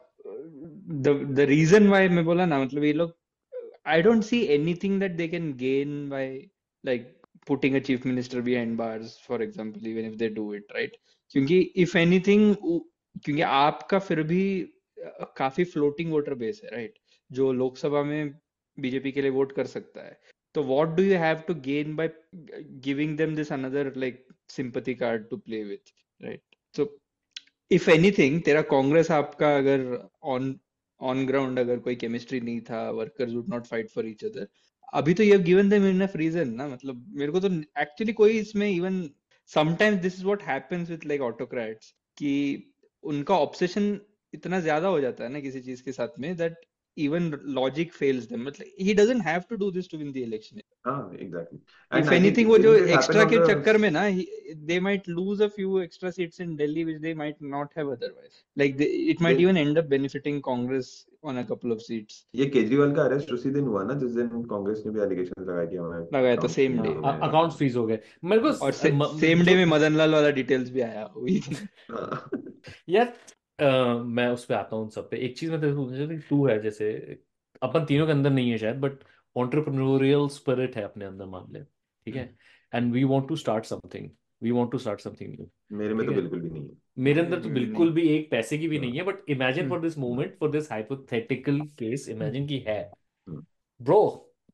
the the reason why मैं बोला ना, मतलब ये लोग, I don't see anything that they can gain by like putting a chief minister behind bars, for example, even if they do it, right? क्योंकि if anything, उ- क्योंकि आपका फिर भी अ, काफी फ्लोटिंग वोटर बेस है, राइट? जो लोकसभा में बीजेपी के लिए वोट कर सकता है। तो what do you have to gain by giving them this another like sympathy card to play with, right? So if anything, तेरा कांग्रेस आपका अगर ऑन ऑन ग्राउंड अगर कोई केमिस्ट्री नहीं था, workers would not fight for each other, अभी तो you have given them enough reason ना। मतलब मेरे को तो एक्चुअली कोई इसमें even sometimes this is what happens with like autocrats कि उनका ऑब्सेशन इतना ज्यादा हो जाता है ना किसी चीज के साथ में that even logic fails them. मतलब he doesn't have to do this to win the election. हाँ, exactly, and if I think anything वो जो दिस हैपेंड एक्स्ट्रा ऑन के द चक्कर में ना, they might lose a few extra seats in Delhi which they might not have otherwise. Like it might देख, even end up benefiting Congress on a couple of seats. ये केजरीवाल का arrest उसी दिन हुआ ना जिस दिन कांग्रेस ने भी एलिगेशन लगाया कि हमारे लगाया था अकाउंट सेम फ्रीज डे, हो गए अकाउंट हैं। फ्रीज हो गए मेरे को और स- से, म- सेम डे जो में मदन लाल वाला डिटेल्स भी आया वही दिन। हाँ, यार अ, मैं उस पे आता हूँ उन सब पे। एक चीज मैं तेरे को पूछना चाहता हूँ, तू है जैसे, अपन तीनों के अंदर नहीं है शायद, बट ऑन्टरप्रेन्योरियल स्पिरिट है अपने अंदर मान ले, ठीक है, and we want to start something, we want to start something new, मेरे में ठीक तो है। बिल्कुल भी नहीं है। मेरे मेरे अंदर तो में भी बिल्कुल नहीं। भी एक पैसे की भी नहीं हाँ, है, but imagine hmm, for this moment, for this hypothetical case, hmm, imagine की है hmm, bro,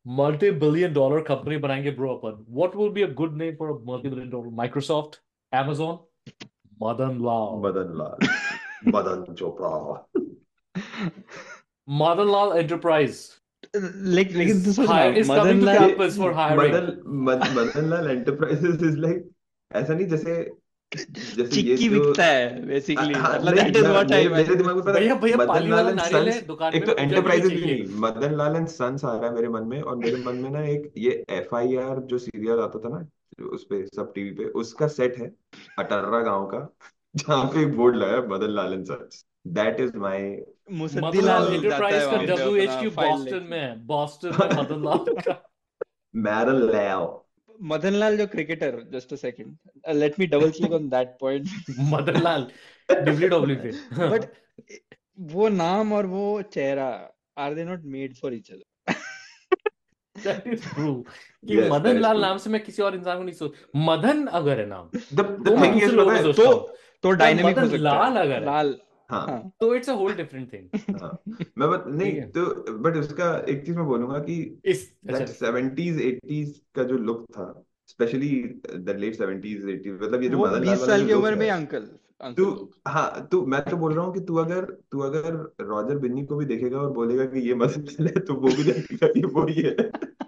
multi billion dollar company बनाएंगे ब्रो अपन. What will be a good name for a multi billion dollar? Microsoft, Amazon, Madan Lal. Madan Lal, Madan Chopra. Madan Lal enterprise लेकिन लेकिन तू is सोच ना, hire is Madan coming to Lal campus for hiring. Madan मद- Madan Lal enterprises is like, ऐसा नहीं जैसे जैसे ये चिक्की जो बिकता है बेसिकली, हाँ, मतलब नहीं, दैट इज मैं- व्हाट आई मेरे मेरे दिमाग में पता है, भैया भैया मदन पाली लाल वाला एंड नारियल है सन्स. दुकान एक में, तो मुझे अभी एंटरप्राइजेस भी चाहिए. नहीं, मदन लाल एंड सन्स आ रहा है मेरे मन में, और मेरे मन में ना एक ये एफ आई आर जो सीरियल आता था ना, जो उस पे सब टीवी पे, उसका सेट है अटर्रा गांव का, जहाँ पे एक बोर्ड लगा है Madan Lal and sons. That is my. Musaddi Madan Lal लाल जाता है एंटरप्राइज का वहां पे डब्ल्यू एच अपना क्यू फाइल बॉस्टन लेके. में है. बॉस्टन में मदन लाल का. मैरल लाल. मदन लाल जो cricketer, just a second, let me double click on that point. Madan Lal W W पे. बट वो नाम और वो चेहरा, are they not made for each other? That is true कि Yes, Madan that is Lal true. नाम से मैं किसी और इंसान को नहीं सोच. मदन अगर है नाम द तो द मैं थिंग दूसरे इज लोगों पता को है, सोचता तो हूँ. तो पर डायनेमिक हो मदन सकता लाल है. अगर है लाल, हाँ हाँ. तो it's a whole different thing. हाँ, मैं बत, नहीं ठीक है. तो, बट उसका एक चीज मैं बोलूंगा कि इस अच्छा दैट सेवेंटीज एटीज का जो लुक था, specially the late seventies eighties, मतलब ये जो वो मदन लाल बीस वाला साल जो की लुक उम्र में है. अंकल तू अंकल लोग. हाँ, तू मैं तो बोल रहा हूँ कि तू अगर तू अगर रॉजर बिन्नी को भी देखेगा और बोलेगा कि ये मदन लाल है, तो वो भी लगेगा कि वो ही है.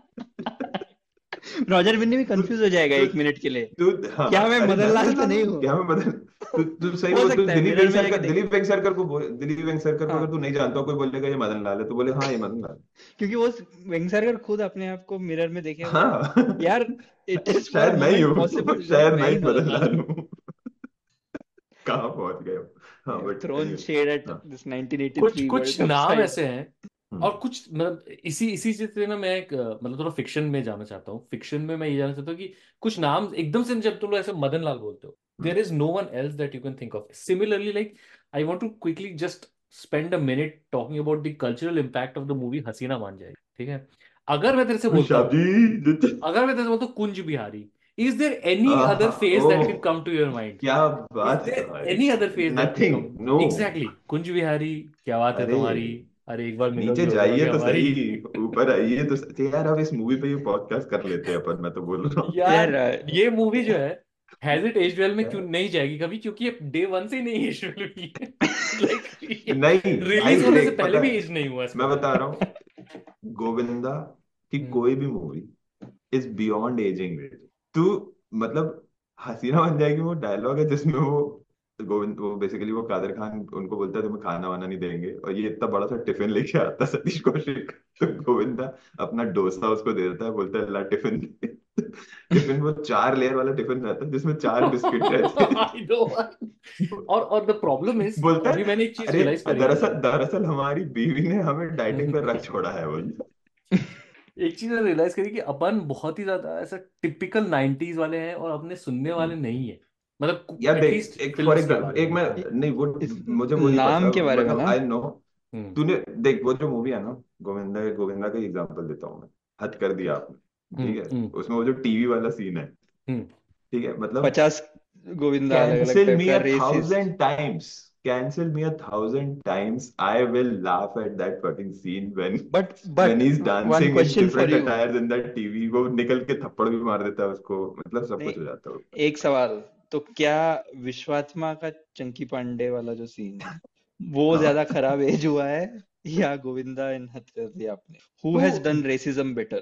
रॉजर बिन्नी भी तू कंफ्यूज हो जाएगा तू एक मिनट के लिए, तू हाँ, क्या मैं अरे मदन मैं लाल मदन तो लाल नहीं हूँ, हूँ? क्या मैं मदन. तू तू सही हो बोल, तू सकता है दिलीप मिरर में वेंगसरकर, जाके देख. दिलीप वेंगसरकर को बोल, दिलीप वेंगसरकर को हाँ, अगर तू नहीं जानता, कोई बोलेगा ये मदन लाल है, तो बोले हाँ ये मदन लाल. क्योंकि वो वेंगसरकर खुद अपने आप को मिरर में देखेगा, हाँ. यार इट इज फॉर अ शायद मैं ही मोमेंट हूँ, पॉसिबल शायद मैं मैं ही ही मदन मदन लाल लाल हूँ. हूँ. कहाँ पहुंच गए हम. हाँ बट थ्रोन anyway, शेड एट हाँ. दिस कुछ नाइनटीन एटी थ्री कुछ वर्ल्ड कप नाम साइड. ऐसे हैं हम्म. और कुछ मतलब इसी इसी से ना मैं एक अ, मतलब थोड़ा फिक्शन में जाना चाहता हूँ. फिक्शन में मैं ये जाना चाहता हूँ कि कुछ नाम एकदम से जब तुम लोग ऐसे मदन लाल बोलते हो, there is no one else that you can think of similarly. Like I want to quickly just spend a minute talking about the cultural impact of the movie Haseena Maan Jaayegi. ठीक है. अगर मैं तेरे से बोलता हूँ शादी. अगर मैं तेरे से बोलता हूँ Kunj Bihari, is there any other आहा, face that can oh come to your mind? क्या इज बात है देयर भाई. Any other face that can nothing, come? No. Exactly. Kunj Bihari, क्या बात है अरे तुम्हारी, अरे एक बार नीचे मिलोगी हो जाइए जाओगे तो हमारी. सही, ऊपर आइए तो सही. यार अब इस मूवी पे ये पॉडकास्ट कर लेते हैं अपन, मैं तो बोल रहा हूँ. यार यार ये मूवी जो है हैज इट एज वेल में क्यों यार, नहीं जाएगी कभी? क्योंकि ये डे वन से ही नहीं एज वेल हुई है. लाइक नहीं रिलीज भाई होने से देख, पहले पता भी है, एज नहीं हुआ मैं इसका. बता रहा हूँ, गोविंदा की हम्म. कोई भी मूवी इज बियॉन्ड एजिंग. तू मतलब हसीना बन जाएगी, वो डायलॉग है जिसमें वो गोविंद, वो बेसिकली वो कादर खान उनको बोलता है तुम्हें खाना वाना नहीं देंगे, और ये इतना बड़ा सा टिफिन लेके आता है सतीश कौशिक, तो गोविंदा अपना डोसा उसको दे देता है, बोलता है ला टिफिन दे. टिफिन वो चार लेयर वाला टिफिन रहता है जिसमें चार बिस्किट रहते I know. हैं. और और द प्रॉब्लम इज बोलता अभी मैंने एक है चीज अरे रियलाइज करी दरअसल दरअसल हमारी बीवी ने हमें डाइटिंग पर रख छोड़ा है, बोलता. एक चीज मैंने रियलाइज करी कि अपन बहुत ही ज्यादा ऐसा टिपिकल नाइनटीज वाले हैं और अपने सुनने वाले नहीं है. मतलब यार देख, एटलीस्ट एक फिल्म फॉर के एग्जाम्पल, बारे एक मैं में. नहीं वो इस मुझे वो नहीं नाम पता, के बारे में बट ना. I know. हम्म. तूने देख वो जो मूवी है ना, गोविंदा, गोविंदा का एग्जांपल देता हूँ मैं. हद कर दिया आपने. ठीक हम्म. है, हम्म. उसमें वो जो टीवी वाला सीन है, हम्म. ठीक है, मतलब पचास गोविंदा अलग अलग कैंसिल टाइप मी का a racist. Thousand times, cancel me a thousand times, I will laugh at that fucking scene when but when but he's one dancing in question for different you. attires in that T V. वो निकल के थप्पड़ भी मार देता है उसको, मतलब सब नहीं, कुछ हो जाता है. एक सवाल, तो क्या विश्वात्मा का चंकी पांडे वाला जो सीन है वो हाँ ज्यादा खराब एज हुआ है या गोविंदा इन हद कर दिया आपने? हु हैज तो done racism better?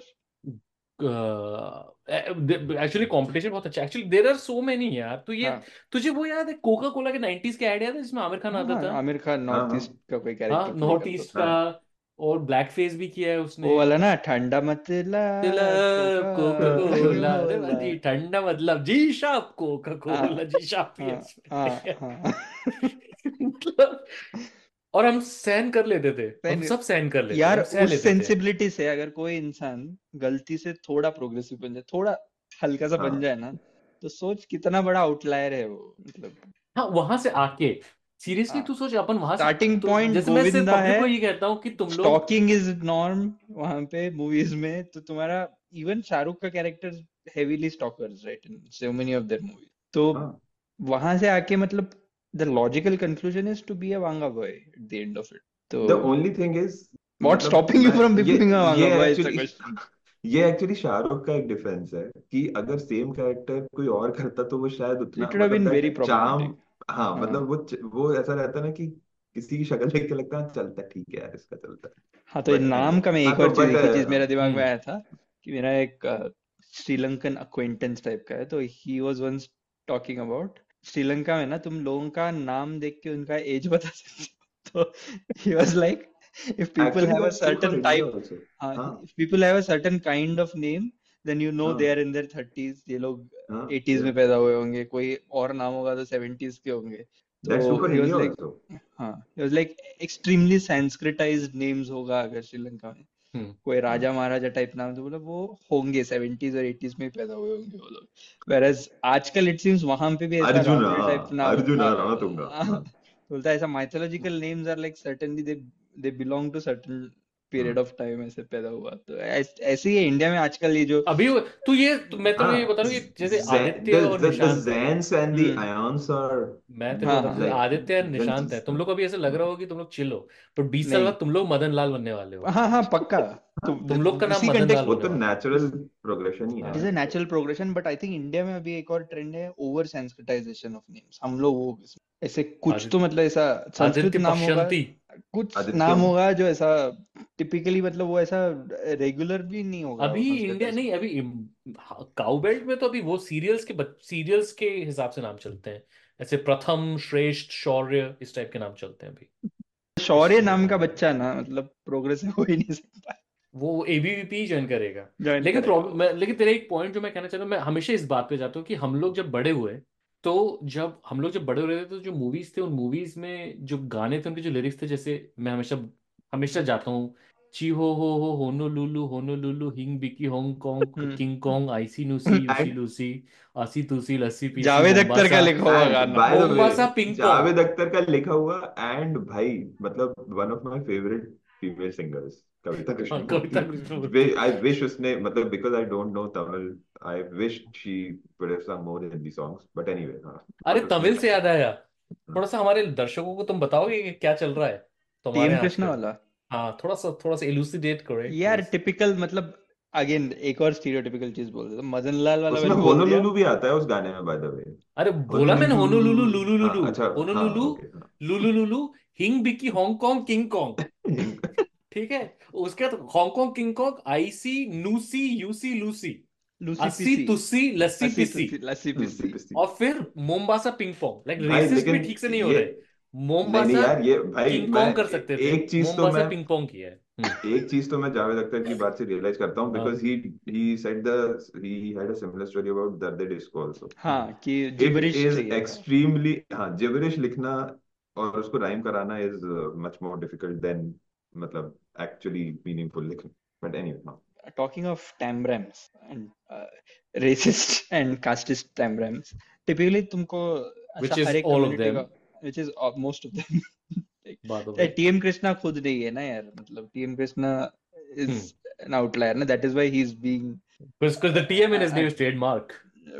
Actually competition बहुत अच्छा. Actually there are so many यार. तो ये हाँ तुझे वो याद है कोका कोला के नाइनटीज के ऐड याद है जिसमें आमिर खान हाँ आता हाँ, था? आमिर खान हाँ नॉर्थ हाँ ईस्ट का कोई हाँ, कैरेक्टर प्ले नॉर्थ करता ईस्ट था. का. हाँ. और ब्लैक फेस भी किया है वो उसने. वाला ना, ठंडा मतलब मतलब कोका कोला, अरे कोला. जी ठंडा मतलब जी शाप कोका हाँ कोला, जी शाप हाँ हाँ हाँ. मतलब और हम सहन कर लेते थे. हम सही. सब सहन कर लेते थे, यार हम सह उस लेते थे. सेंसिबिलिटी से अगर कोई इंसान गलती से थोड़ा प्रोग्रेसिव बन जाए, थोड़ा हल्का सा बन हाँ. जाए ना, तो सोच कितना बड़ा आउटलायर है वो. मतलब हाँ, वहां से आके सीरियसली हाँ, तू सोच अपन वहां से स्टार्टिंग तो पॉइंट जैसे मैं सिर्फ गोविंदा पब्लिक है. को ये कहता हूँ कि तुम लोग स्टॉकिंग इज नॉर्म वहां पे मूवीज में. तो तुम्हारा इवन शाहरुख का character heavily stalkers right in so many of their movies. तो हाँ. वहां से आके मतलब the logical conclusion is to be a Vanga boy at the end of it. तो The only thing is, what मतलब स्टॉपिंग यू मैं फ्रॉम ये बिकमिंग अ वांगा ये boy is the actually question. ये एक्चुअली शाहरुख का एक डिफेंस है कि अगर सेम कैरेक्टर कोई और करता तो वो शायद उतना, इट वुड हैव मतलब been very that charm, problematic. हाँ हाँ मतलब वो वो ऐसा रहता है ना कि किसी की शक्ल देख के लगता है चलता है, ठीक है यार इसका चलता है। हाँ, तो बट नाम एनीवे, का मैं हाँ एक तो और चीज, बट एक ही चीज मेरा दिमाग में हम्म आया था कि मेरा एक श्रीलंकन अक्वेंटेंस टाइप का है, तो he was once talking about Sri Lanka में ना तुम लोगों का नाम देख के उनका एज बता सकते हो। तो he was like if people actually have a that's true for certain India type, also. हाँ, हाँ if people have a certain kind of name then you know they हाँ आर इन देयर थर्टीज, ये लोग हाँ, eighties या में पैदा हुए होंगे, कोई और नाम होगा तो सेवेंटीज के होंगे। तो that's true for he was India like, also. हाँ, he was like extremely sanskritised names होगा अगर श्रीलंका में हम्म कोई राजा महाराजा टाइप नाम, तो बोला वो होंगे सेवेंटीज और एटीज में ही पैदा हुए होंगे वो लोग। वेरएज आजकल इट सीम्स वहां पे भी ऐसा अर्जुन, राजा टाइप हाँ नाम अर्जुन आ, आ रहा दूंगा, आ, हाँ बोलता है ऐसा mythological names are like certainly they they belong to certain हाँ पीरियड ऑफ टाइम ऐसे पैदा हुआ। तो ऐस, ऐसे ही है इंडिया में आजकल ये जो, अभी वो- तो ये तो मैं तो ये हाँ, बता रहा हूँ कि जैसे Zen, आदित्य the और the the निशांत है। Zans and the hmm, Ions are मैं तेरे को हाँ बता रहा हूँ, हाँ, जैसे like आदित्य और well निशांत है, तुम हाँ लोग को भी ऐसे लग रहा होगा कि तुम लोग चिल हो, पर बीस साल नहीं, बाद तुम लोग मदन लाल बनने वाले हो। हाँ हाँ पक्का। तो तुम लोग का नाम इसी मदन लाल कंटेक्स्ट, वो होने तो वाला है। नेचुरल प्रोग्रेशन ही इट है। Is a natural progression, but I think India में अभी एक और ट्रेंड है ओवर संस्कृताइजेशन ऑफ नेम्स। हम लोग वो ऐसे कुछ तो आदित्य मतलब ऐसा संस्कृत आदित्य नाम होगा, पश्यंती। कुछ नाम आदित्यम। होगा जो ऐसा टिपिकली मतलब वो ऐसा रेगुलर भी नहीं होगा अभी वो इंडिया संस्कृताइज। नहीं, अभी काउ बेल्ट में तो अभी वो सीरियल्स के सीरियल्स के हिसाब से नाम चलते हैं, ऐसे प्रथम, श्रेष्ठ, शौर्य, इस टाइप के नाम चलते हैं अभी। शौर्य इस नाम का बच्चा ना मतलब प्रोग्रेसिव हो ही नहीं सकता, वो एबीवीपी ज्वाइन करेगा। ज्वाइन लेकिन करेगा प्रॉब्लम वो। मैं लेकिन तेरा एक पॉइंट जो मैं कहना चाहता हूँ, मैं हमेशा इस बात पे जाता हूँ कि हम लोग जब बड़े हुए, तो जब हम लोग जब बड़े हो रहे थे तो जो मूवीज थे, उन मूवीज में जो गाने थे, उनके जो लिरिक्स थे, जैसे मैं हमेशा हमेशा जाता हूँ, ची हो हो हो होनो लुलु होनो लुलु हिंग बिकी हांगकांग हम्म, किंग कॉन्ग आईसी नुसी यूसी एंड लूसी आसी तुसी लस्सी पीसी जावेद अख्तर का मोम्बासा लिखा हुआ एंड गाना। By the way Mombasa ping pong. Javed Akhtar का लिखा हुआ, एंड भाई मतलब one of my favourite female singers Kavita हाँ, कविता कृष्णमूर्ति। कृष्णमूर्ति। आई विश उसने, मतलब because I don't know Tamil, I wish she would have sung more Hindi songs, but anyway हाँ, अरे बट उसने तमिल से याद आया, हाँ, थोड़ा सा हमारे दर्शकों को तुम बताओगे कि क्या चल रहा है तुम्हारे टीएम यहाँ कृष्णा आजकल। वाला, हाँ, थोड़ा सा थोड़ा सा इलुसिडेट करो यार प्लीज। टिपिकल मतलब, अगेन एक और स्टीरियोटिपिकल चीज बोल देता हूँ, मदन लाल वाला उसमें मैंने बोल दिया। होनोलुलु भी आता है उस गाने में बाय द वे। अरे बोला मैंने होनो होनोलुलु, लुलु लुलु हाँ लुलु अच्छा, होनो हाँ लुलु ओके हाँ। लुलु लुलु हिंग बिकी हांगकांग किंग कॉन्ग। ठीक है, उसके बाद हांगकांग किंग कॉन्ग आईसी नूसी यूसी लूसी लूसी अस्सी पीसी, तुस्सी लस्सी अस्सी पिस्सी, तुसी लस्सी लस्सी पिस्सी। पिस्सी। और फिर मोम्बासा पिंग पोंग। लाइक भाई रेसिस्ट भी लेकिन ठीक से नहीं हो ये, रहे। नहीं नहीं मोम्बासा यार, ये भाई किंग मैं कॉन्ग कर ए- सकते थे, एक चीज तो मोम्बासा मैं पिंग पोंग किया है। हम्म। एक चीज तो मैं जावेद अख्तर की बात से रियलाइज करता हूँ, हाँ because he he said the he had a similar story about Dard disco also. हाँ कि इट जिबरिश इज चाहिए था। एक्सट्रीमली, हाँ जिबरिश लिखना और उसको राइम कराना is much more difficult than मतलब एक्चुअली मीनिंगफुल लिखना, बट एनीवे हाँ। Talking of tambrams and uh, racist and casteist tambrams, typically तुमको विच ऐसा हर इज एक ऑल ऑफ कम्युनिटी देम। का, which is uh, most of them, बात हो गई। टीएम कृष्णा खुद नहीं है ना यार, मतलब टीएम कृष्णा is हम्म, an outlier ना, that is why he's being because the T M in his name uh, is trademark.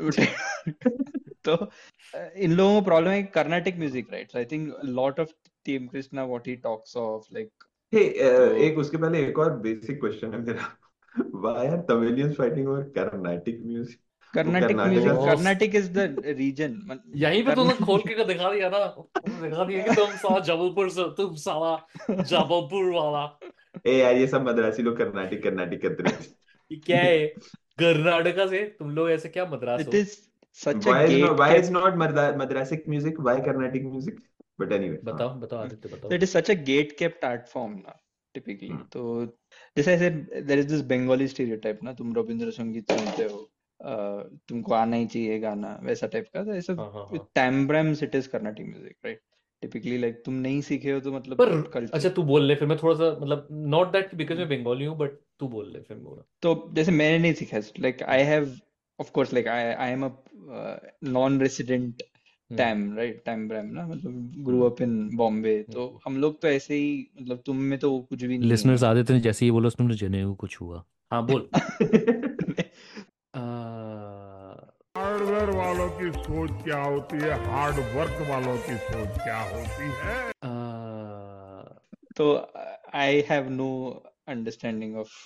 तो uh, इन लोगों को प्रॉब्लम है Carnatic music, right? I think lot of TM Krishna what he talks of like, hey, तो एक उसके पहले एक और बेसिक क्वेश्चन है मेरा। Why are Tamilians fighting over Carnatic music? वो Carnatic music, Karnataka. Boss, Carnatic is the reason. यहीं पे तुमने खोल कर्नाटिक के दिखा दिया ना, तुमने दिखा दिया कि तुम साला जबलपुर से, तुम साला जबलपुर वाला। ए यार, ये सब मद्रासी लोग कर्नाटिक कर्नाटिक करते ये क्या रहते। है, कर्नाटका से तुम लोग ऐसे क्या मद्रास It हो। is such a Why is not gate why is kept, not Madra- Madrasic music? Why Carnatic music? But anyway, हाँ। बताओ बताओ आदित्य so बताओ। it is such a gate kept art form ना typically। हम्म, तो जैसे ऐसे there is this Bengali stereotype ना, तुम रविंद्र संगीत सुनते हो, uh, तुमको आना ही चाहिए गाना, वैसा टाइप का। तो ऐसा हाँ हाँ with हाँ। tambrams it is Carnatic music, right? Typically like तुम नहीं सीखे हो तो मतलब पर कल्चर। अच्छा, तू बोल ले फिर, मैं थोड़ा सा मतलब नॉट दैट बिकॉज मैं बंगाली हूँ, बट तू बोल ले फिर बोला। तो जैसे मैंने नहीं सीखा, like I have of course like I I am a uh, non-resident hmm Tam, right? Tam Bram ना, मतलब grow hmm. Up in Bombay, तो हम्म। हम लोग तो ऐसे ही, मतलब तुम में तो कुछ भी नहीं लिसनर्स है। आदित्य ने जैसे ही बोला उसने जनेऊ कुछ हुआ। हाँ बोल। आ, हार्डवेयर वालों की सोच क्या होती है, हार्ड वर्क वालों की सोच क्या होती है? आ, तो I have no understanding of hmm.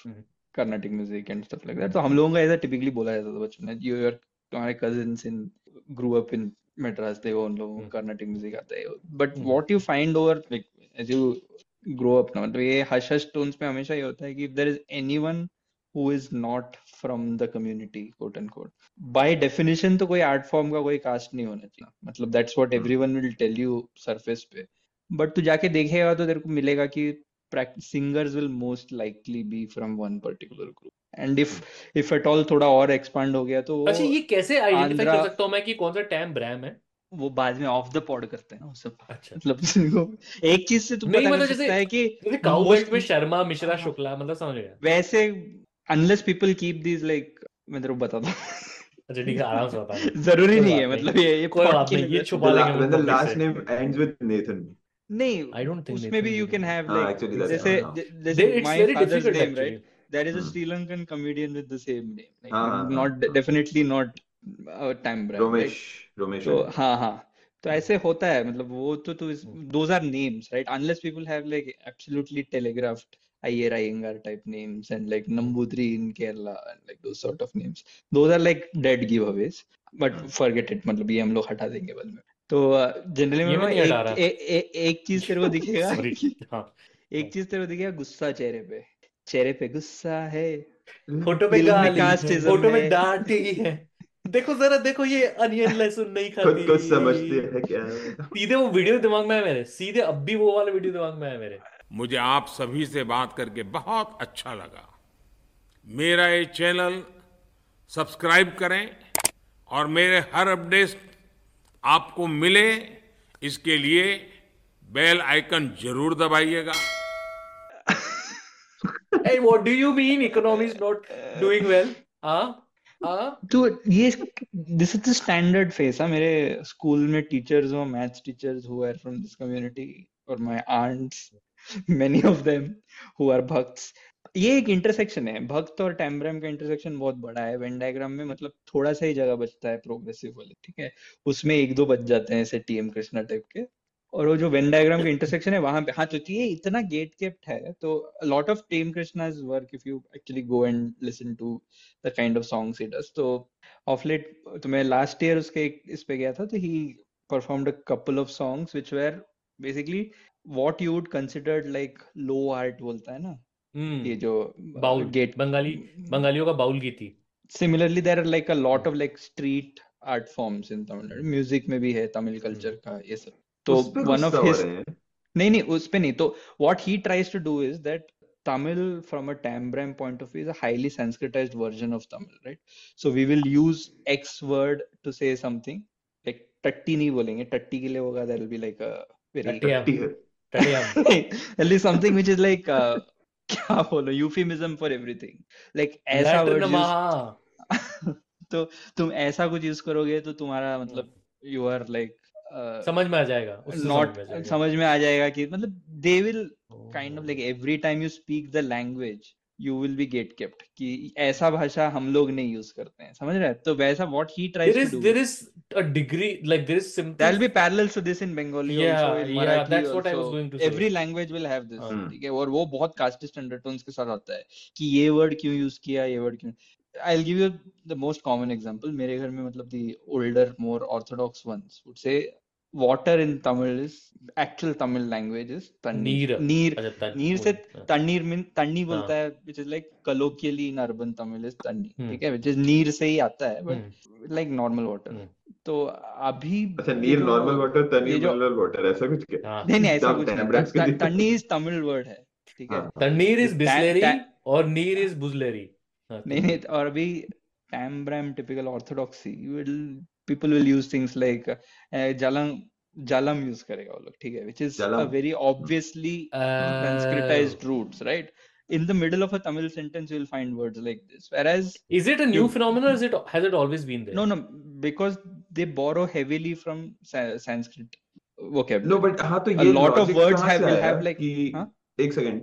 Carnatic music and stuff like that. तो हम लोगों का ऐसा टिपिकली बोला जाता था बचपन में, यू योर तुम्हारे cousins in grew up in Madras, देखो उन लोगों को हम्म, कर्नाटिक म्यूजिक आता है। But hmm, what you find over like as you grow up ना, मतलब ये हश हश टोन्स में हमेशा ये होता है कि if there is anyone who is not from the community quote and quote, by definition तो कोई आर्ट फॉर्म का कोई कास्ट नहीं होना चाहिए, मतलब that's what everyone will tell you surface पे। बट तू जाके देखेगा तो तेरे को मिलेगा कि singers will most likely be from one particular group, and if if at all थोड़ा और एक्सपांड हो गया तो वो अच्छा ये कैसे आइडेंटिफाई आंध्रा, कर सकता हूँ मैं कि कौन सा टैम ब्रैम है? वो बाद में ऑफ द पॉड करते हैं ना वो सब। अच्छा मतलब तुमको एक चीज से तू नहीं पता कर मतलब जैसे सकता है कि जैसे काउ मोस्ट बेल्ट में शर्मा मिश्रा शुक्ला, मतलब समझ गया। वैसे unless people keep these like, मैं तेरे को बताता हूँ अच्छा ठीक है, आराम से बता दे, जरूरी कोई नहीं बात है, नहीं, मतलब ये ये कोई पॉड बात के नहीं, लिए ये जरूरी छुपा The लेंगे la- हम when the पब्लिक last से। name ends with Nathan. नहीं, आई डोंट थिंक उसमें भी यू कैन हैव हाँ, लाइक actually that's जैसे हाँ ज- जैसे it's my very father's difficult name actually. Right, there is a hmm, Sri Lankan comedian with the same name, like हाँ हाँ हाँ नॉट हाँ definitely not Tam Bram Romesh right. Romesh तो है हाँ हाँ, तो ऐसे होता है, मतलब वो तो तो those are names right, unless people have like absolutely telegraphed Ayer Iyengar type names and like Nambudri in Kerala and like those sort of names, those are like dead giveaways, but forget it, मतलब ये हम लोग हटा देंगे बाद में। तो generally ये मैं मैं नहीं हटा एक रहा। ए, ए, एक चीज तेरे को दिखेगा सॉरी। कि हाँ एक चीज तेरे को दिखेगा, गुस्सा चेहरे पे, चेहरे पे गुस्सा है, फोटो पे दिल में गाली, कास्टिज्म फोटो में है डांट ही है, देखो जरा देखो ये अनियन लहसुन नहीं खुद खाती। को समझते हैं क्या। सीधे वो वीडियो दिमाग में है मेरे, सीधे अब भी वो वाला वीडियो दिमाग में है मेरे। मुझे आप सभी से बात करके बहुत अच्छा लगा। मेरा ये चैनल सब्सक्राइब करें और मेरे हर अपडेट आपको मिले, इसके लिए बेल आइकन जरूर दबाइएगा। Hey, what do you mean economy is not doing well? हाँ हाँ तो ये this is the standard face है मेरे स्कूल में, टीचर्स हो, maths teachers who are from this community, और my aunts, many of them who are भक्त्स। ये एक इंटरसेक्शन है, भक्त और टैम्ब्रम का इंटरसेक्शन बहुत बड़ा है वेन डायग्राम में, मतलब थोड़ा सा ही जगह बचता है प्रोग्रेसिव वाले, ठीक है, उसमें एक दो बच जाते हैं ऐसे टीएम कृष्णा टाइप के, और वो जो वेन डायग्राम का इंटरसेक्शन है वहां पे, हाँ, तो ये इतना गेट केप्ट है। तो लॉट ऑफ टीएम कृष्णा's work, if you actually go and listen to the kind of songs he does, तो ऑफ लेट, तो मैं लास्ट ईयर उसके एक इस पे गया था, तो he performed a couple of songs which were basically what you would considered like low art बोलता है ना, ये हम्म जो बाउल, गेट, बंगाली बंगालियों का बाउल की थी। Similarly there are like a lot of like street art forms in Tamil Nadu, music में भी है तमिल कल्चर का ये सब। तो उस पे वन ऑफ गुस्सा हो हिज, रहे हैं। नहीं नहीं उस पे नहीं, तो what he tries to do is that Tamil from a Tambram point of view is a highly Sanskritized version of Tamil, right? So we will use X word to say something, like tatti नहीं बोलेंगे, tatti के लिए होगा, there will be like a very टटिया टट्टी है टटिया at least something which is like uh, क्या बोलो, euphemism for everything, like ऐसा लैट्रिन word use महा। तो तुम ऐसा कुछ यूज करोगे तो तुम्हारा मतलब यू आर लाइक समझ में आ जाएगा, उससे समझ नॉट में आ जाएगा। समझ में आ जाएगा कि मतलब they will kind of Oh. Like every time you speak the language you will be get kept कि ऐसा भाषा हम लोग नहीं यूज करते हैं, समझ रहे हैं? तो वैसा what he There tries to is do, there is a degree, like there is there something. will be parallels to this in Bengali also, Yeah, in yeah, Marathi that's what I was also, going to say. every language will have this, हाँ ठीक है, और वो बहुत casteist undertones के साथ आता है कि ये वर्ड क्यों यूज किया, ये वर्ड क्यों। I'll give you the most common example, मेरे घर में मतलब the older more orthodox ones would say water in Tamil is actual Tamil language is तन्नीर, नीर, नीर, अच्छा तन नीर से वही, हाँ तन्नीर मीन तन्नी हाँ बोलता है, which is like colloquially in urban Tamil is तन्नी, हम्म ठीक है, which is नीर से ही आता है, but hmm like normal water। हम्म तो अभी अच्छा, ये नीर जो नॉर्मल वाटर, ये तनीर जो मिनरल वाटर, ऐसा कुछ क्या? हाँ नहीं नहीं ऐसा आप कुछ नहीं, टैम्ब्रैम्स के लिए तन्नी इज तमिल वर्ड है, ठीक है, हाँ हाँ तन्नीर इज टा, बिस्लेरी टा, और नीर इज बुजलेरी। हाँ नहीं नहीं, और अभी Tambram typical orthodoxy will people will use things like जलम जलम यूज करेगा वो लोग, ठीक है, which is a Jalam very obviously Sanskritized roots, right? In the middle of a Tamil sentence, you'll find words like this. Whereas Is it a new you, phenomenon or is it has it always been there? no, no, because they borrow heavily from Sa- Sanskrit no vocabulary. बट हाँ, तो A ये lot of logic words कहाँ have से will आया have like, कि huh? एक second,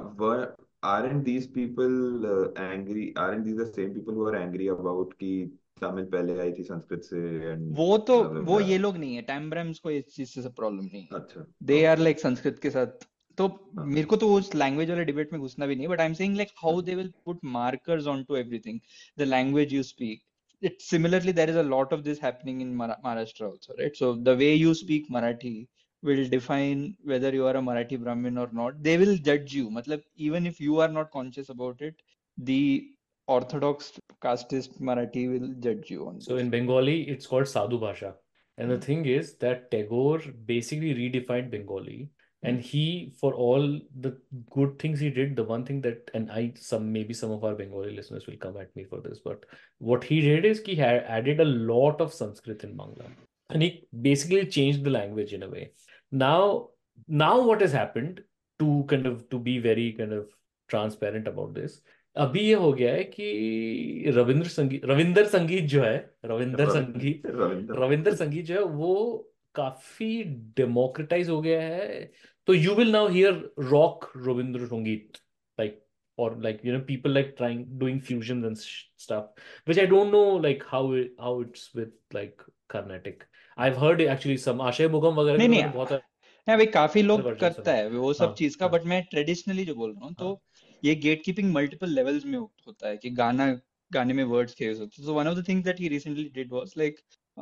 तो aren't these people uh, angry, aren't these the same people who are angry about कि तमिल पहले आई थी संस्कृत से एंड वो तो blah blah वो blah? ये लोग नहीं है, टैम्ब्रम्स को इस चीज से प्रॉब्लम नहीं है, अच्छा they are okay like Sanskrit के साथ तो हाँ मेरे को तो उस लैंग्वेज वाले डिबेट में घुसना भी नहीं, but I am saying like how hmm, they will put markers on to everything, the language you speak. It similarly there is a lot of this happening in Mara- Maharashtra also, right? So the way you speak Marathi will define whether you are a Marathi Brahmin or not. They will judge you. Matlab, even if you are not conscious about it, the orthodox casteist Marathi will judge you on So this. in Bengali, it's called Sadhu Bhasha. And the Hmm. thing is that Tagore basically redefined Bengali. Hmm. And he, for all the good things he did, the one thing that, and I, some maybe some of our Bengali listeners will come at me for this, but what he did is he had added a lot of Sanskrit in Bangla. And he basically changed the language in a way. Now, now what has happened to kind of to be very kind of transparent about this, अभी ये हो गया है कि रविंद्र संगीत रविंदर संगीत जो है रविंदर संगीत रविंद्र रविंद्र रविंदर संगीत जो है वो काफी डेमोक्रेटाइज हो गया है. तो you will now hear rock Rabindra Sangeet like or like you know people like trying doing fusions and sh- stuff which I don't know like how it, how it's with like Carnatic. I've heard actually some आशय मुगम वगैरह के नहीं तो नहीं मैंने बहुत नहीं भाई काफी लोग वर्जन करता सुने. है वो हाँ सब चीज का, हाँ बट मैं ट्रेडिशनली जो बोल रहा हूँ, तो हाँ ये गेट कीपिंग मल्टीपल लेवल्स में होता है कि गाना गाने में वर्ड्स के यूज होते हैं. So one of the things that he recently did was like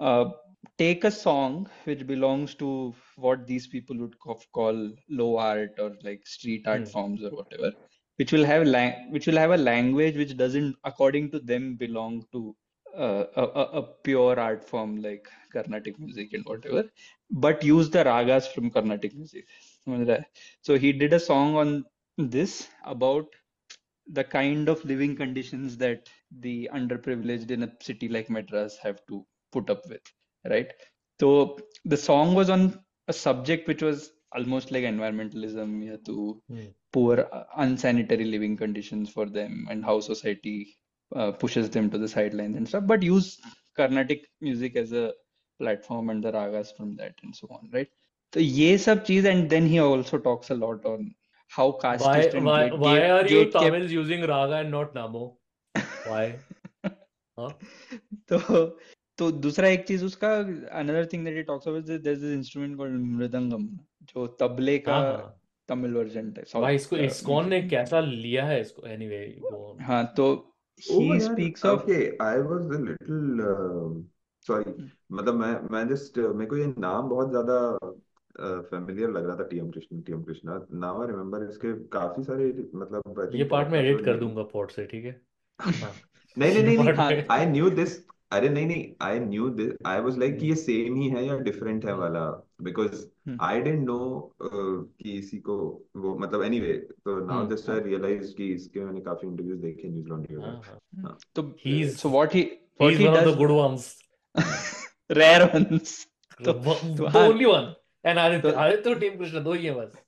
take a song which belongs to what these people would co- call low art or like street art hmm forms or whatever, which will have lang- which will have a language which doesn't, according to them, belong to uh, a, a, a pure art form like Carnatic music and whatever, but use the ragas from Carnatic music. समझ रहा है? So he did a song on this about the kind of living conditions that the underprivileged in a city like Madras have to put up with, right? So the song was on a subject which was almost like environmentalism, yeah, to hmm poor, uh, unsanitary living conditions for them and how society uh, pushes them to the sidelines and stuff, but use Carnatic music as a platform and the ragas from that and so on, right? So ये सब चीज, and then he also talks a lot on how why casteist and why gate why gate are you gate kept. Tamils using raga and not Namo? Why? Huh? तो तो दूसरा एक चीज उसका, another thing that he talks about is there's this instrument called mridangam, जो तबले का हाँ हाँ तमिल वर्जन है, भाई साउथ इसको का इस्कॉन म्यूजिक ने में. कैसा लिया है इसको. Anyway go on. हाँ तो ओ he यार speaks of. Okay I was a little sorry मतलब मैं मैं जस्ट मेरे को ये नाम बहुत ज्यादा फेमिलियर लग रहा था. TM Krishna TM Krishna now I remember इसके काफी सारे मतलब आई ये थिंक पार्ट मैं पॉडकास्ट एडिट और कर यूट्यूब. दूंगा पॉड से, ठीक है. हाँ नहीं नहीं ये नहीं नहीं पार्ट हाँ में. I knew this. अरे नहीं नहीं I knew this. I was like कि हम्म, ये सेम ही है या डिफरेंट है हम्म, वाला. Because hmm, I don't know कि इसी को वो मतलब एनीवे. तो now hmm, just I realize कि इसके मैंने काफी इंटरव्यूज देखे न्यूज लॉन्ड्री हाँ वगैरह. हाँ. हम्म. हाँ. तो He's so what he what he's he one of the does, good ones. Hmm. rare ones. तो तो The हाँ only one. And तो आदित्य आदित्य और टीम कृष्ण दो ही है बस.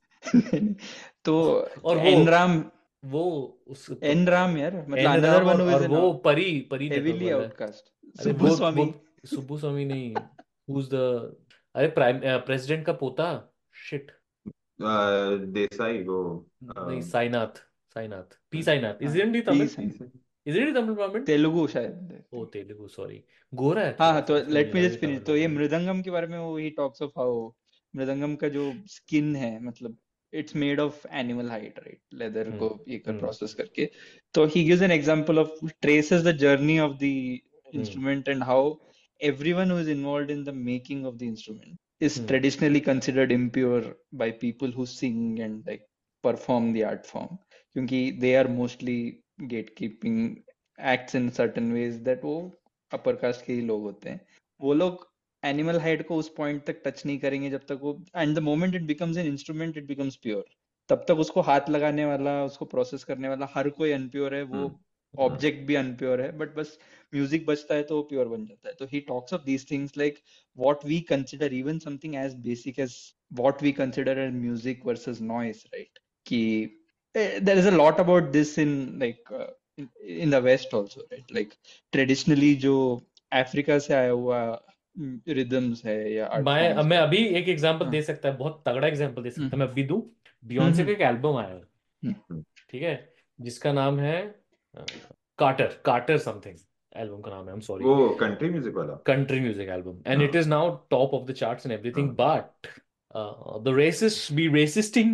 तो और वो एन राम वो उस एन राम यार, मतलब एन अनदर राम वन और हु इज और एन वो परी परी नेटवर्क हेवीली वाला है. आउटकास्ट, अरे सुब्बू वो वो स्वामी. सुब्बू स्वामी नहीं. who's the अरे प्राइम प्रेसिडेंट का पोता. शिट. अ, देसाई वो नहीं अ, साईनाथ. साईनाथ पी हाँ, साईनाथ. हाँ isn't he Tamil? पीस, तीस है. isn't he Tamil Brahmin? Telugu शायद. Oh Telugu sorry. गोरा है हाँ थोड़ा हाँ, तो सा उसको नहीं लेट मी लगा जस्ट कि फिनिश. तमिल तो ये Brahmin. मृदंगम के बारे में वो he talks of how mridangam का जो स्किन है, मतलब it's made of animal hide, right, leather hmm को ये कर हम्म प्रोसेस करके. तो he gives an example of, traces the journey of the hmm instrument and how everyone who is involved in the making of the instrument is hmm traditionally considered impure by people who sing and like perform the art form, क्योंकि they are mostly gatekeeping acts in certain ways that वो upper caste के ही लोग होते हैं. वो लोग animal hide को उस पॉइंट तक टच नहीं करेंगे जब तक वो, and the moment it becomes an instrument it becomes pure. तब तक उसको हाथ लगाने वाला, उसको प्रोसेस करने वाला हर कोई अनप्योर है, वो हम्म. हाँ. ऑब्जेक्ट भी अनप्योर है, बट बस म्यूजिक बजता है तो वो प्योर बन जाता है. तो he talks of these things like what we consider, even something as basic as what we consider as music versus noise, right, कि there is a lot about this in like in, in the West also, right? Like traditionally जो Africa से आया हुआ rhythms है या art मैं अब forms मैं है. अभी एक एग्जांपल हाँ. दे सकता है. बहुत तगड़ा एग्जांपल दे सकता है. हम्म मैं अभी दूं. हम्म बियॉन्से का हम्म एक एल्बम आया है. हम्म हम्म. ठीक है. जिसका नाम है कार्टर कार्टर समथिंग. एल्बम का नाम है. I am sorry. वो कंट्री म्यूजिक वाला. Country music album, and it हाँ is now top of the charts and everything. हाँ But uh, the racists be racisting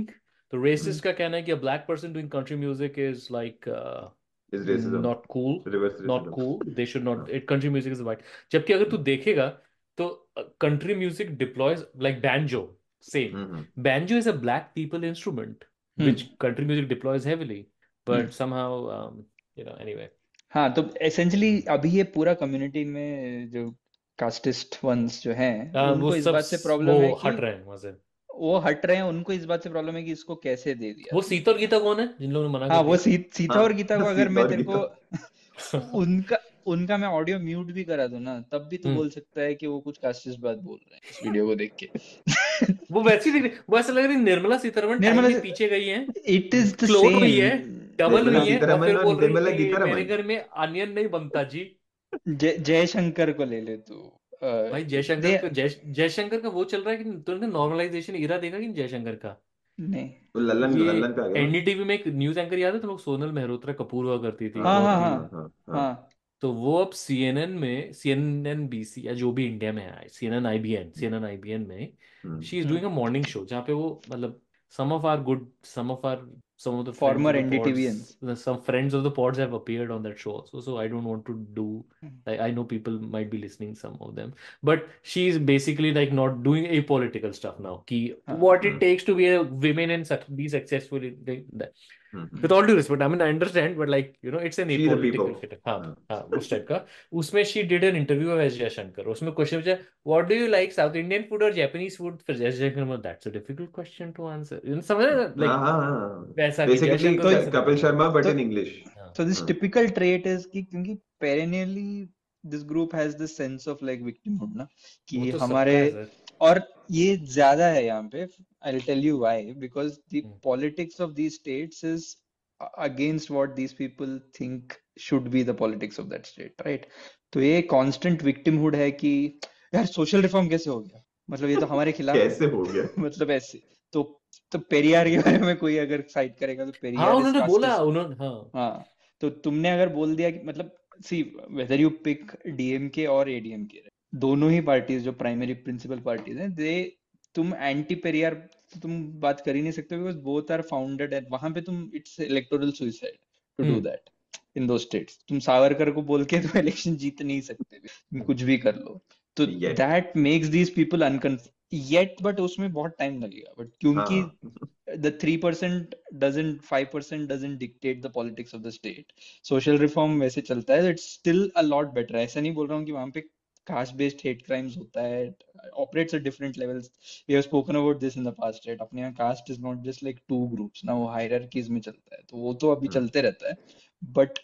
तो racist का कहना है कि a black person doing country music is like uh, Is racism. not cool, Reverse not racism. cool. They should not. हाँ. It country music is white. जबकि अगर तू देखेगा तो uh, country music deploys like banjo. Same. Hmm Banjo is a black people instrument, which country music deploys heavily, but somehow um, you know anyway. हाँ, तो essentially अभी ये पूरा community में जो कास्टिस्ट वंस जो हैं Uh, वो उनको इस सब बात से स- प्रॉब्लम वो है कि हट रहे हैं वहां से। वो हट रहे हैं, उनको इस बात से प्रॉब्लम है कि इसको कैसे दे दिया। वो सीता और गीता कौन है जिन लोगों ने मना हाँ, कर वो दिया? सी, सीता हाँ, और गीता को अगर सीता मैं और तेरे गीता. को उनका उनका मैं ऑडियो म्यूट भी करा दूं ना, तब भी तो हम्म। बोल सकता है कि वो कुछ कास्टिस्ट बात बोल रहे हैं इस वीडियो को देख के। वो वैसी दिख रही, वो ऐसा लग रही है निर्मला सीतारमण टाइम निर्मला के से- पीछे गई है, इट इज द क्लोन हुई है, सेम। डबल निर्मला हुई है, और सीतारमण फिर और बोल रही निर्मला है कि गीतारमण. मेरे घर में अनियन नहीं बनता जी। जय जयशंकर को ले ले तू। भाई जयशंकर का जय जयशंकर का वो चल रहा है कि तुमने नॉर्मलाइजेशन इरा देखा कि जयशंकर का? नहीं। वो लल्लन ये लल्लन पे आ गया. एनडीटीवी में एक न्यूज एंकर याद है तुम लोग, सोनल मेहरोत्रा कपूर हुआ करती थी, हाँ बहुत हाँ ही- हाँ हाँ हाँ हाँ तो वो अब सीएनएन में, सीएनएन बीसी या जो भी इंडिया में है, सीएनएन आईबीएन, सीएनएन आईबीएन में hmm. She is doing a morning show जहाँ पे वो मतलब some of our good some of our some of the friends Former of the N D T V Ns. pods, the- some friends of the pods have appeared on that show also, so I don't want to do like, I know people might be listening, some of them, but she's basically like not doing apolitical stuff now ki what it takes to be a women and suc- be successful in the- that. Hmm. With all due respect, I mean I understand, but like you know it's an She the apolitical people. critic. हाँ हाँ. हाँ उस type का। उसमें she did an interview of S Jaishankar, उसमें question पूछा what do you like, South Indian food or Japanese food? फिर S Jaishankar बोला that's a difficult question to answer, you know, समझ रहे हो? like हाँ हाँ हाँ. वैसा कि Basically जयशंकर Ka- वैसे Kapil बोला। Sharma but तो- in English. हाँ। So this हाँ. typical trait is कि क्योंकि perennially this group has this sense of like victimhood ना, वो कि तो सबका हमारे है सर। और ये ज्यादा है यहाँ पे। I'll tell you why, because the hmm. politics of these states is against what these people think should be the politics of that state, right? तो ये constant victimhood है कि यार social reform कैसे हो गया, मतलब ये तो हमारे खिलाफ है। कैसे हो गया? मतलब ऐसे तो तो पेरियार के बारे में कोई अगर फाइट करेगा तो हाँ पेरियार is उन्होंने बोला, casteist। उन्होंने हाँ हाँ, तो तुमने अगर बोल दिया कि मतलब see whether you pick DMK और एडीएमके, दोनों ही पार्टीज जो प्राइमरी प्रिंसिपल पार्टीज हैं, दे तुम एंटी पेरियार तो तुम बात कर ही नहीं सकते, because both are founded at वहां पे तुम it's electoral suicide to do hmm. That in दो स्टेट्स। तुम सावरकर को बोल के तो इलेक्शन जीत नहीं सकते, तुम कुछ भी कर लो। तो Yet. That makes these people uncomf येट, बट उसमें बहुत टाइम लगेगा, बट क्योंकि हाँ. the three percent doesn't five percent doesn't dictate the politics of the state. Social reform वैसे चलता है, it's still a lot better. ऐसा नहीं बोल रहा हूँ कि वहां पे caste based hate crimes होता है, operates at different levels. We have spoken about this in the past, right? अपने यहाँ caste is not just like two groups ना, वो hierarchies में चलता है, तो वो तो अभी चलते रहता है। But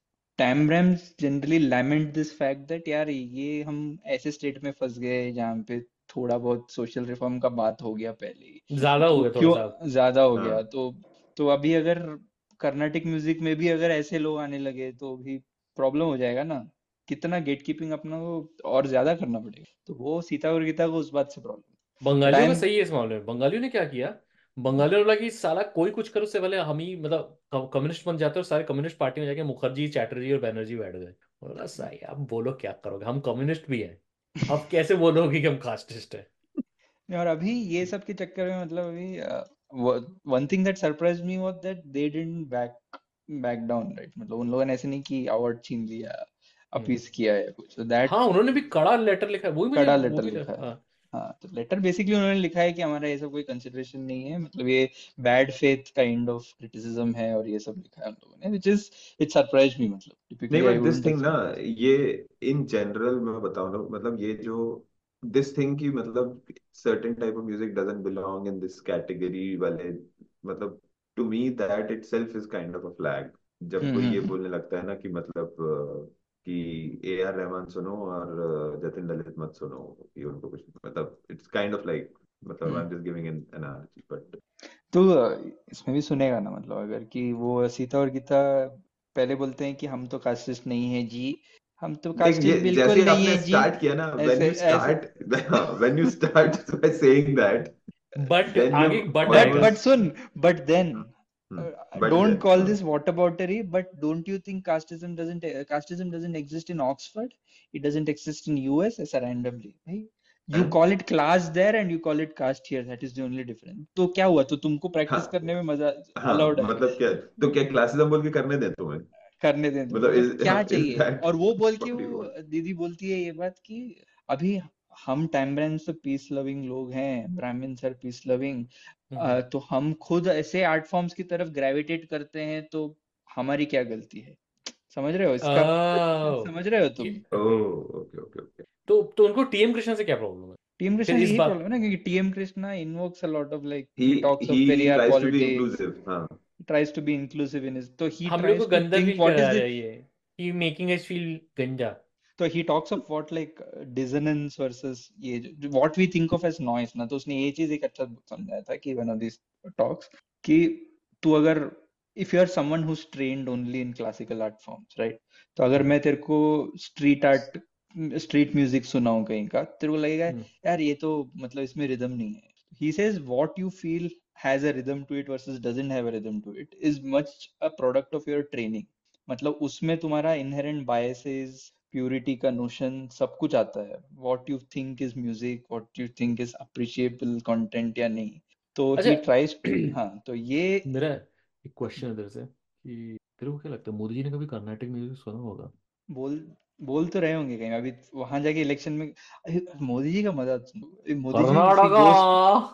Tamrams generally lament this fact that यार ये हम ऐसे स्टेट में फंस गए जहाँ पे थोड़ा बहुत सोशल रिफॉर्म का बात हो गया पहले ही, ज्यादा हो तो गया थोड़ा क्यों सा। ज्यादा हो हाँ. गया, तो तो अभी अगर कर्नाटिक म्यूजिक में भी अगर ऐसे लोग आने लगे तो भी प्रॉब्लम हो जाएगा ना, कितना गेट कीपिंग अपना को और ज्यादा करना पड़ेगा। तो वो सीता और गीता को उस बात से प्रॉब्लम। बंगालियों का टाइम सही है इस मामले में। बंगालियों ने क्या किया, बंगालियों ने बोला कि साला कोई कुछ करो उससे पहले हम ही मतलब कम्युनिस्ट बन जाते हैं, और सारे कम्युनिस्ट पार्टी में जाके मुखर्जी, चैटर्जी और बैनर्जी बैठ गए। बोला सही, अब बोलो क्या करोगे, हम कम्युनिस्ट भी हैं, अब कैसे बोलोगे कि हम कास्टिस्ट हैं? और अभी ये सब के चक्कर में मतलब अभी one thing that surprise me was that they didn't back back down, right? मतलब उन लोगों ने ऐसे नहीं कि अवार्ड छीन लिया, अपीस किया है कुछ, तो दैट हाँ उन्होंने भी कड़ा लेटर लिखा है, वही मुझे कड़ा वो लेटर भी लिखा है। हाँ। हाँ, तो लेटर बेसिकली उन्होंने लिखा है कि हमारा ये सब कोई कंसिडरेशन नहीं है, मतलब ये bad faith kind of criticism है, और ये सब लिखा है उन लोगों ने, which is it surprise me. मतलब नहीं typically I but this wouldn't thing ना, एक्सपेक्ट। ये इन जनरल मैं बताऊं ना, मतलब ये जो दिस थिंग की मतलब certain type of music doesn't belong in this category वाले, मतलब to me that itself is kind of a flag. जब कोई ये बोलने लगता है ना कि मतलब अ, कि ए आर रहमान सुनो और अ, जतिन ललित मत सुनो, कि उनको कुछ मतलब इट्स काइंड ऑफ लाइक, मतलब I am just giving an analogy but तो अ, इसमें भी सुनेगा ना, मतलब अगर कि वो सीता और गीता पहले बोलते हैं कि हम तो कास्टिस्ट नहीं है जी, हम तो देख, कास्टिस्ट ये बिल्कुल जैसे नहीं आपने है जी, स्टार्ट किया ना, व्हेन ऐसे यू ऐसे start when you start by saying that, but then आगे यू बट बट आएगा। बट सुन, but then but don't then call हाँ. this whataboutery, but don't you think casteism doesn't uh, casteism doesn't exist in Oxford? It doesn't exist in U S ऐसा randomly, भाई you हैं? Call it class there and you call it caste here, that is the only difference. तो क्या हुआ, तो तुमको practice हाँ करने में मजा हाँ, अलाउड है, मतलब क्या, तो क्या क्लासिज्म बोल के करने दें तुम्हें? करने दें तुमको, मतलब तो इज क्या इज चाहिए। दैट और वो बोल के व्हाट यू वो वांट? दीदी बोलती है ये बात कि अभी हम टाइमब्रेंस तो पीस लविंग लोग हैं, ब्राह्मण सर पीस लविंग, हम्म। तो हम खुद ऐसे आर्ट फॉर्म्स की तरफ ग्रेविटेट करते हैं, तो हमारी क्या गलती है। समझ रहे हो इसका ओह, समझ रहे हो ये तुम। Oh, okay okay okay. तो तो उनको टीएम कृष्णा से क्या प्रॉब्लम है टीएम फिर कृष्णा इस यही बात? प्रॉब्लम है ना, क्योंकि TM Krishna invokes a lot of like he he talks of he Periyar tries to be politics, inclusive, हाँ। tries to be inclusive in his, so he हम लोग को tries to गंदा think फील what करा is the, रहा है ये, ही making us feel गंजा। तो he talks of what like uh, dissonance versus ये जो- what we think of as noise ना, तो उसने ये चीज एक अच्छा समझाया था कि one of these talks कि तू अगर if you are someone who's trained only in classical art forms, right, तो अगर हम्म मैं तेरे को street art street music सुनाऊं कहीं का, तेरे को लगेगा हम्म। यार ये तो मतलब इसमें रिदम नहीं है। he says what you feel has a rhythm to it versus doesn't have a rhythm to it is much a product of your training। मतलब उसमें तुम्हारा इनहेरेंट बायसेस, प्यूरिटी का नोशन सब कुछ आता है, what you think is music, what you think is appreciable content या नहीं। तो अच्छा, ही ट्राइज, हाँ तो ये मेरा एक क्वेश्चन है तेरे से कि तेरे को क्या लगता है मोदी जी ने कभी कर्नाटक म्यूजिक सुना होगा? बोल बोल तो रहे होंगे कहीं, अभी वहां जाके इलेक्शन में अरे, मोदी जी का मजा सुनो, ए, Modi ji if he Karnataka, goes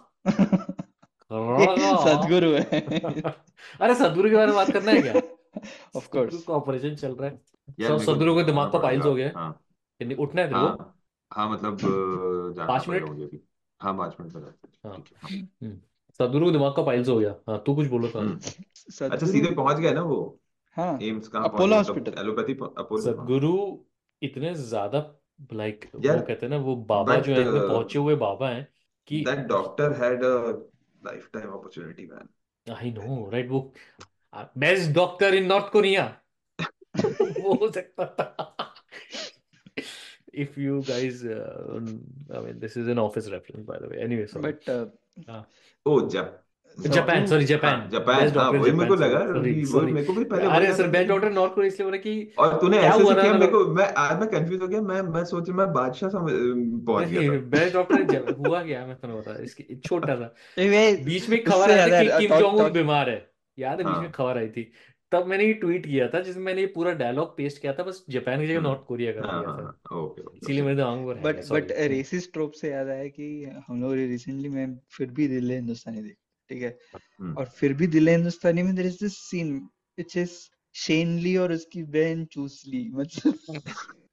ये सदगुरु है कर्नाटका। अरे सदगुरु के बारे में बात करना है क्या? ऑफ सदगुरु कोर्स। का ऑपरेशन चल रहा है। यार सो मेरे को सदगुरु के जाना दिमाग का पाइल्स पड़ेगा। हो गया है। हाँ नहीं, उठना है तेरे को? हाँ हाँ, मतलब अ, जाना पाँच पड़ेगा मिनट मुझे भी। हाँ, पाँच मिनट में जाते हैं। हाँ। ठीक है, हाँ। हम्म। सदगुरु के दिमाग का पाइल्स हो गया। हाँ, तू कुछ बोलो था। हम्म। अच्छा, सदगुरु, सीधे पहुंच गया ना वो? हाँ एम्स कहाँ पहुंच अपोलो गया, मतलब हॉस्पिटल। एलोपैथी अपोलो, हाँ। सदगुरु इतने ज्यादा, लाइक यार, वो कहते हैं ना, वो बाबा जो बट है, इतने पहुंचे हुए बाबा हैं कि that doctor had a lifetime opportunity, man. I know right, वो best doctor in North Korea. वो हो सकता था। If you guys, uh, I mean, this is an office reference, by the way. Anyway, sorry. But हाँ, oh, जब Japan, Sadhguru, sorry, हाँ, Japan. Japan, best हाँ, doctor in वही मेरे को जापान, लगा, सॉरी सॉरी अभी वो सॉरी। मेरे को भी पहले वही अरे याद सर, आ रहा बेस्ट था डॉक्टर कि, नॉर्थ कोरिया इसलिए बोला कि और तूने क्या ऐसे हुआ ऐसे ना किया मेरे नॉर्थ। को, मैं आज मैं कंफ्यूज हो गया, मैं मैं सोच मैं बादशाह समझ पहुंच गया नहीं, था। बेस्ट डॉक्टर हुआ क्या, मैं तुम्हें बता, इसकी छोटा सा वे बीच में एक खबर उससे आया था याद कि है Kim talk Jong Un talk, बीमार है। याद है, बीच में हाँ। खबर आई थी। तब मैंने ये ट्वीट किया था जिसमें मैंने ये पूरा डायलॉग पेस्ट किया था, बस जापान की जगह हम्म। नॉर्थ कोरिया कर हाँ दिया हाँ था। हाँ, ओके ओके इसीलिए ओके। मेरे दिमाग में वो रह बट गया, बट सॉरी। रेसिस्ट ट्रोप से याद आया कि हम लोग रिसेंटली मैं फिर भी दिल है हिंदुस्तानी देख, ठीक है, हम्म। और फिर भी दिल है हिंदुस्तानी में there is this scene which is शेनली और उसकी बहन चूसली, मतलब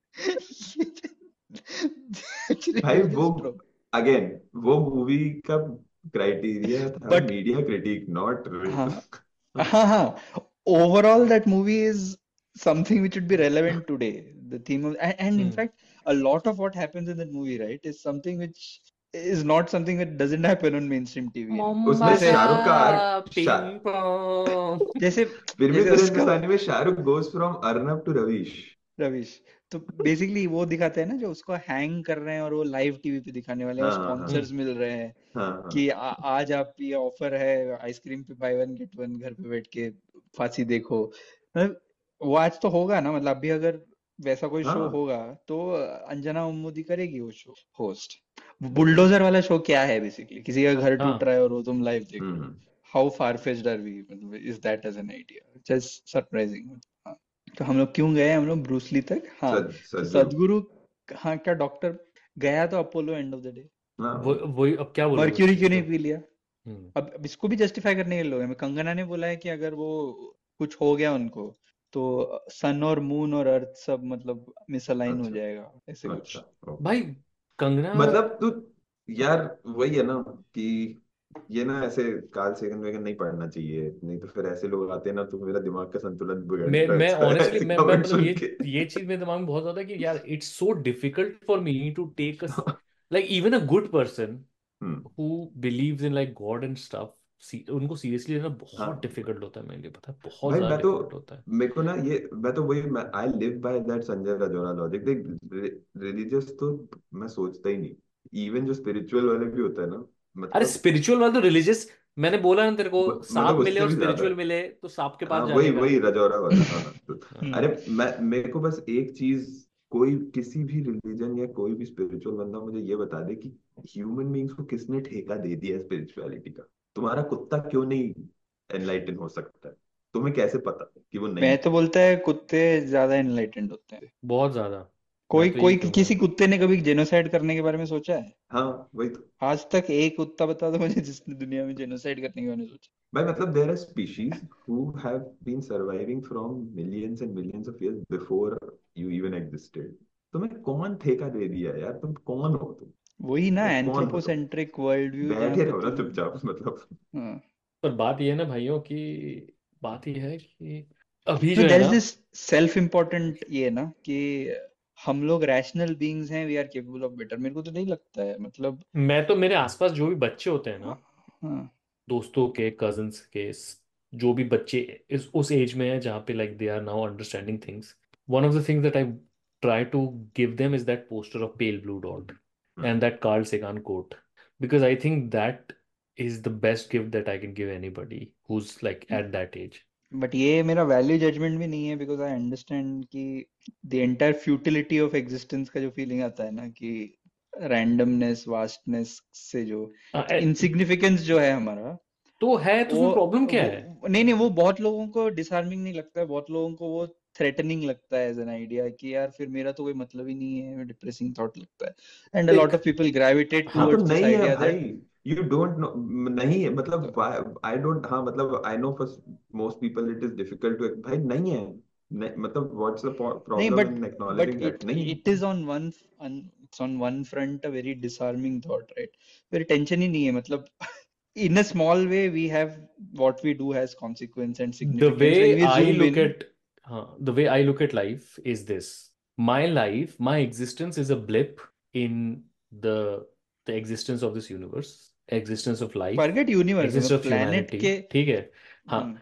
भाई वो, रेसिस्ट ट्रोप। अगेन, वो मूवी का क्राइटेरिया था बट मीडिया क्रिटिक, नॉट हाँ हाँ हाँ, overall that movie is something which would be relevant today, the theme of, and, and in hmm. fact a lot of what happens in that movie, right, is something which is not something that doesn't happen on mainstream T V anymore। उसमें जैसे शाहरुख का arc, Mombasa शा, ping pong. जैसे फिर भी जैसे तेरे उसका हिंदुस्तानी में Shahrukh goes from Arnab to Ravish. Ravish, तो बेसिकली वो दिखाते हैं ना जो उसको हैंग कर रहे हैं और वो लाइव टीवी पे दिखाने वाले हैं, और हाँ हाँ हाँ स्पॉन्सर्स मिल रहे हैं हाँ हाँ। कि आ, आज आप ये ऑफर है आइसक्रीम पे बाय वन गेट वन, घर पे बैठ के फांसी देखो, मतलब वो आज तो होगा ना, मतलब अभी अगर वैसा कोई शो हाँ, होगा तो अंजना उम्मुदी करेगी वो शो होस्ट। बुलडोजर वाला शो क्या है, बेसिकली किसी का घर टूट हाँ, रहा है और वो तुम लाइव देख रहे हो। Hmm. How far fetched are we, मतलब is that as an idea, just surprising. हाँ, तो हम लोग क्यों गए, हम लोग ब्रूसली तक, हाँ। सद तो सदगुरु। सदगुरु, हाँ क्या डॉक्टर गया तो Apollo end of the day, हाँ वो वही, अब क्या बोलोगे इस मर्क्यूरी क्यों चीज नहीं को? पी लिया। हम्म। अब अब इसको भी जस्टिफाई करने के लोग हैं, कंगना ने बोला है कि अगर वो कुछ हो गया उनको तो सन और मून और अर्थ सब मतलब मिसअलाइन हो अच्छा जाएगा, ऐसे अच्छा, कुछ। ओके। भाई, कंगना। मतलब तू, यार वही है ना कि ये ना ऐसे काल सेकंड वेगन नहीं पढ़ना चाहिए, नहीं तो फिर ऐसे लोग आते हैं ना, तो मेरा दिमाग का संतुलन बिगड़ने मैं मैं लगता है ऑनेस्टली, ऐसे मैं मैं कमेंट मतलब सुन ये के। ये चीज मेरे दिमाग में बहुत ज्यादा है कि यार it's so difficult for me to take a, like even a good person hmm. Who believes in like God and stuff, उनको सीरियसली लेना बहुत हाँ डिफिकल्ट होता है मेरे लिए, पता है, बहुत भाई, ज्यादा मैं तो, डिफिकल्ट होता है। मेरे को ना ये, मैं तो वही, मैं I live by that Sanjay Rajoura logic, देख। रिलीजियस तो मैं सोचता ही नहीं, इवन जो स्पिरिचुअल वाले भी होता है ना, अरे मतलब स्पिरिचुअल वाला तो रिलीजियस, मैंने बोला ना तेरे को, म- मतलब सांप मिले उससे और भी ज्यादा स्पिरिचुअल है। मिले तो सांप के पास हाँ, वही जाने का। वही रजौरा वाला, हाँ तो, हाँ। हम्म। अरे मैं, मेरे को बस एक चीज कोई किसी भी रिलीजन या कोई भी स्पिरिचुअल बंदा मुझे ये बता दे कि ह्यूमन बींग्स को किसने ठेका दे दिया स्पिरिचुअलिटी का। तुम्हारा कुत्ता क्यों नहीं एनलाइटन हो सकता है? तुम्हें कैसे पता कि वो नहीं मैं है? तो बोलता है कुत्ते ज्यादा एनलाइटेंड होते हैं। बहुत ज्यादा। कोई मैं तो कोई यही कहूंगा। किसी कुत्ते ने कभी जेनोसाइड करने के बारे में सोचा है? हाँ, वही तो। आज तक एक कुत्ता बता दो मुझे जिसने दुनिया में जेनोसाइड करने के बारे में सोचा। भाई मतलब there are species who have been surviving from millions and millions of years before you even existed. तुम्हें कौन ठेका दे दिया यार? तुम कौन हो? तुम वही ना, मतलब कौन हो तुम? एंथ्रोपोसेंट्रिक वर्ल्ड व्यू जहाँ बैठे पे रहो ना तुम। चुपचाप मतलब। हाँ। पर बात ये है ना भाइयों की, बात ये है कि अभी नो जो है देयर इज ना, दिस सेल्फ इम्पोर्टेंट ये ना कि हम लोग रैशनल बीइंग्स हैं, we are capable of better. मेरे को तो नहीं लगता है, मतलब। मैं तो मेरे आसपास जो भी बच्चे होते हैं ना, हाँ। दोस्तों के, कजन्स के, स- जो भी बच्चे इस उस एज में है जहाँ पे like they are now understanding things, one of the things that I try to give them is that poster of pale blue dot hmm. and that Carl Sagan quote, because I think that is the best gift that I can give anybody who's like at that age. But ये मेरा value judgment भी नहीं है, because I understand कि the entire futility of existence का जो feeling आता है ना, कि रैंडमनेस, वास्टनेस से जो Uh, eh, इनसिग्निफिकेंस जो है हमारा, तो है तो वो उसमें प्रॉब्लम क्या है? वो नहीं नहीं, वो बहुत लोगों को डिसआर्मिंग नहीं लगता है, बहुत लोगों को वो थ्रेटनिंग लगता है एज एन आइडिया, कि यार फिर मेरा तो कोई मतलब ही नहीं है, डिप्रेसिंग थॉट लगता है। एंड अ देख, लॉट ऑफ पीपल ग्रेविटेट हाँ तो टुवर्ड्स दिस नहीं है आइडिया भाई। दैट। You don't know. नहीं है मतलब आई डोंट, हाँ मतलब I know for most people it is difficult to. भाई नहीं है। नहीं, मतलब व्हाट्स द नहीं, problem but in but acknowledging that? It नहीं है। It is on one, it's on one front a very disarming thought, right? फिर tension ही नहीं है, मतलब in a small way we have, what we do has consequence and the significance when way we I zoom look in. at uh, the way I look at life is this: my life, my existence is a blip in the the existence of this universe, existence of life, Forget universe, existence मतलब of planet humanity. के। ठीक है? हाँ, हम्म,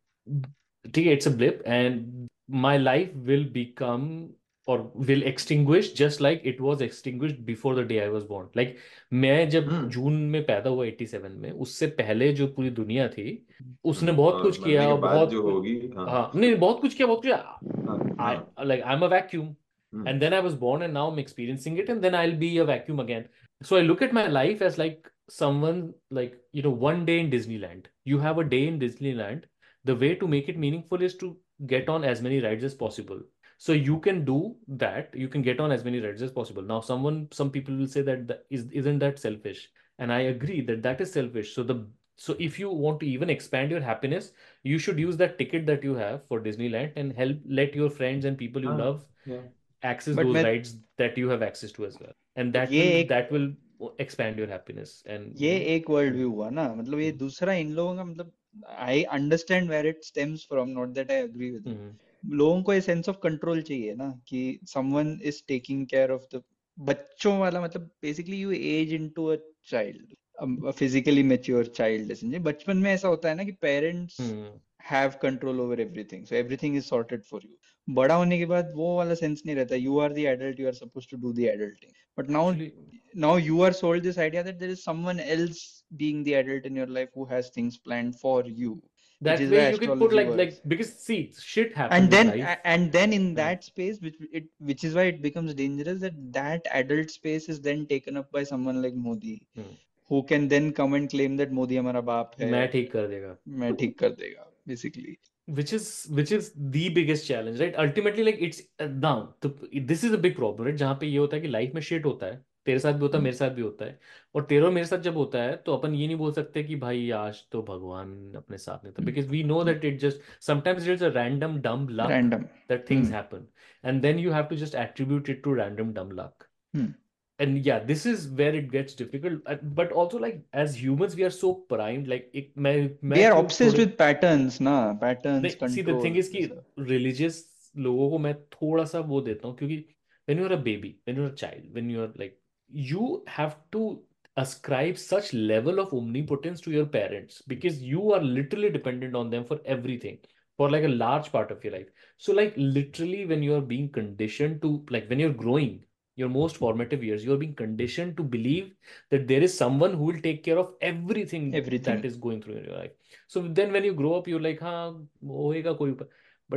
ठीक है, it's a blip and my life will become or will extinguish just like it was extinguished before the day I was born. Like मैं जब हम्म। जून में पैदा हुआ सत्तासी में, उससे पहले जो पूरी दुनिया थी, उसने हम्म, बहुत और कुछ मरने के किया, बाद बहुत जो कुछ। होगी, हाँ। हाँ, नहीं, बहुत कुछ किया, बहुत कुछ। हाँ I हाँ। like I'm a vacuum, hmm. and then I was born, and now I'm experiencing it, and then I'll be a vacuum again. So I look at my life as like someone, like, you know, one day in Disneyland. You have a day in Disneyland. The way to make it meaningful is to get on as many rides as possible. So you can do that. You can get on as many rides as possible. Now, someone, some people will say that, that is, isn't that selfish? And I agree that that is selfish. So the so if you want to even expand your happiness, you should use that ticket that you have for Disneyland and help let your friends and people you हाँ love या access but those मैं, rides that you have access to as well. And but that ये will एक that will expand your happiness. And you ये know, एक world view हुआ ना, मतलब ये दूसरा इन लोगों का, मतलब I understand where it stems from, not that I agree with mhm. It. लोगों को ये सेंस ऑफ कंट्रोल चाहिए ना, कि someone is taking care of the बच्चों वाला, मतलब basically you age into a child, physically mature child. समझे, बचपन में ऐसा होता है ना कि parents Hmm. Have control over everything, so everything is sorted for you. बड़ा होने के बाद वो वाला सेंस नहीं रहता, you are the adult, you are suppose to do the adulting. But now Actually, now you are sold this idea that there is someone else being the adult in your life who has things planned for you, which that is way why you can put astrology like works. like because see, shit And happens in then life. a- and then in Hmm. that space, which it which is why it becomes dangerous, that that adult space is then taken up by someone like Modi, Hmm. who can then come and claim that Modi हमारा बाप है, मैं ठीक कर देगा. मैं ठीक कर देगा, basically. which is which is the biggest challenge, right? Ultimately, like it's uh, now the, this is a big problem, right? जहाँ पे ये होता है कि लाइफ में shit होता है, तेरे साथ भी होता है, मेरे साथ भी होता है, और तेरे और मेरे साथ जब होता है तो अपन ये नहीं बोल सकते कि भाई आज तो भगवान अपने साथ नहीं था, because we know that it just sometimes it's a random dumb luck Random. that things happen, and then you have to just attribute it to random dumb luck. Hmm. And yeah, this is where it gets difficult. Uh, but also, like, as humans we are so primed, like एक मैं We मैं are तो obsessed थोड़े with patterns ना, patterns, नहीं, see the control, thing is कि ऐसा। Religious लोगों को मैं थोड़ा सा वो देता हूँ, क्योंकि when you are a baby, when you are a child, when you are like, you have to ascribe such level of omnipotence to your parents, because you are literally dependent on them for everything, for like a large part of your life. So like literally when you are being conditioned to, like when you're growing your most formative years, you are being conditioned to believe that there is someone who will take care of everything Everything. that is going through in your life. So then when you grow up, you're like, हाँ होएगा कोई ऊपर, but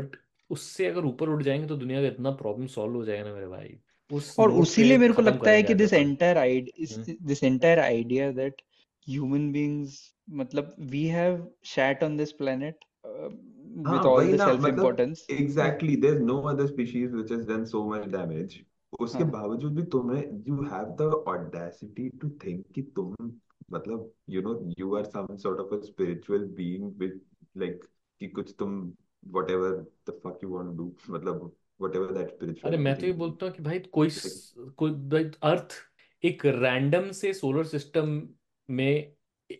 उससे अगर ऊपर उठ जाएंगे तो दुनिया का इतना प्रॉब्लम सॉल्व हो जाएगा ना मेरे भाई। उस और नोट उसीलिए पे मेरे को खत्म लगता है करेंगे कि आज दिस अपन। Entire idea hmm, this entire idea that human beings, मतलब we have shat on this planet uh, हाँ with all वही the ना, self मतलब importance. Exactly there no other species which has done so much damage, उसके हाँ बावजूद भी तुम्हें you have the audacity to think कि तुम मतलब you know you are some sort of a spiritual being with like कि कुछ तुम whatever the fuck you want to do, मतलब व्हाटएवर दैट अरे स्पिरिचुअलिटी मैं तो ये थिंग बोलता हूँ कि भाई कोई लाइक। स- कोई भाई अर्थ एक रैंडम से सोलर सिस्टम में,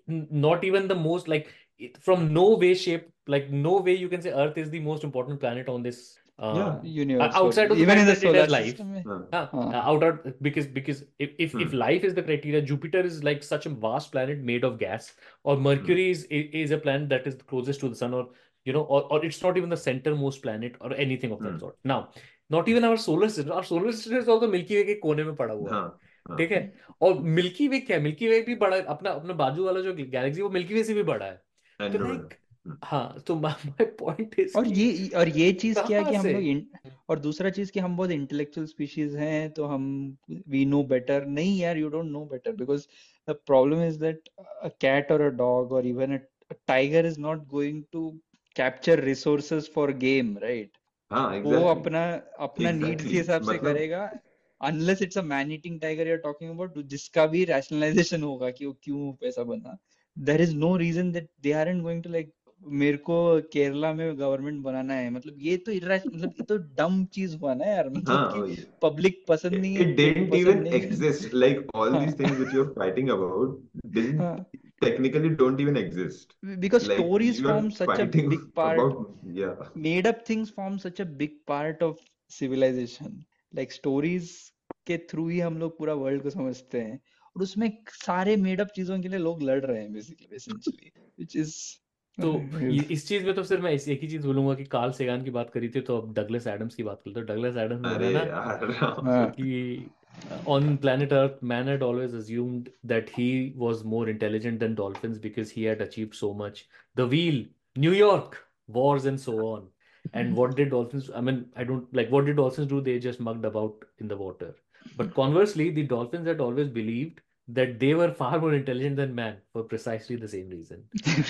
not even the most like from no way shape, like no way you can say Earth is the most important planet on this या यूनिवर्स, और outside of the even fact in the that it solar has life. System में. हाँ Huh? हाँ Uh, out out because because if if if hmm life is the criteria, Jupiter is like such a vast planet made of gas, or hmm Mercury is is a planet that is closest to the sun, or you know, or or it's not even the centermost planet or anything of that hmm sort. Now, not even our solar system. Our solar system is also Milky Way के कोने में पड़ा हुआ हाँ है, हाँ ठीक है? और मिल्की वे क्या है? मिल्की वे भी बड़ा, अपना अपना बाजू वाला जो गैलेक्सी वो मिल्की वे से भी बड़ा है। तो लाइक, एंड्रोमेडा। हाँ, तो माय पॉइंट इज और कि ये और ये चीज क्या है कहाँ कि हम से? लोग इन, और दूसरा चीज कि हम बहुत इंटेलेक्चुअल स्पीशीज हैं तो हम वी नो बेटर। नहीं यार, you don't know better, because the problem is that a cat और अ डॉग और even a tiger is not going to capture resources for game, right? हाँ वो एग्जैक्टली अपना अपना नीड्स के एग्जैक्टली हिसाब से मतलब करेगा, unless it's a man eating tiger you are talking about, जिसका भी रैशनलाइजेशन होगा कि वो क्यों पैसा बना। There is no reason that they aren't going to like, मेरे को केरला में गवर्नमेंट बनाना है, मतलब ये तो irrational- मतलब ये तो डम चीज हुआ ना यार, मतलब हाँ कि वही, पब्लिक पसंद नहीं है it तो didn't पसंद even नहीं है। exist, like all these हाँ things which you're fighting about didn't हाँ, technically don't even exist, because like stories you are form such a fighting big part, about yeah made up things form such a big part of civilisation, like stories के through ही हम लोग पूरा world को समझते हैं, और उसमें सारे मेड अप चीजों के लिए लोग लड़ रहे हैं बेसिकली, एसेंशियली, व्हिच इज तो इ- इस चीज में तो सिर्फ मैं इस एक ही चीज बोलूंगा कि कार्ल सेगान की बात करी थी तो अब डगलस एडम्स की बात करते हो। डगलस एडम्स ने बोला अरे ना यार हाँ कि on planet Earth, man had always assumed that he was more intelligent than dolphins because he had achieved so much. The wheel, New York, wars, and so on. And what did dolphins? I mean, I don't like what did dolphins do? They just mugged about in the water. But conversely, the dolphins had always believed that they were far more intelligent than man for precisely the same reason.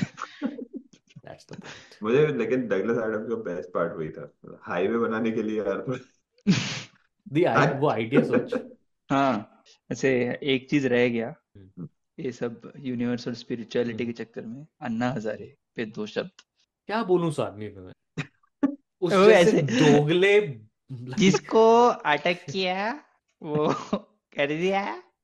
That's the point. मुझे लेकिन Douglas Adams का best part वही था, highway बनाने के लिए यार The I वो हट idea सोच। हाँ, ऐसे एक चीज रह गया हम्म, ये सब यूनिवर्स और स्पिरिचुअलिटी हम्म। के चक्कर में, अन्ना हजारे पे दो शब्द। क्या बोलूं उस आदमी पे मैं? उस वो जैसे ऐसे दोगले like, जिसको अटक किया वो कर दिया,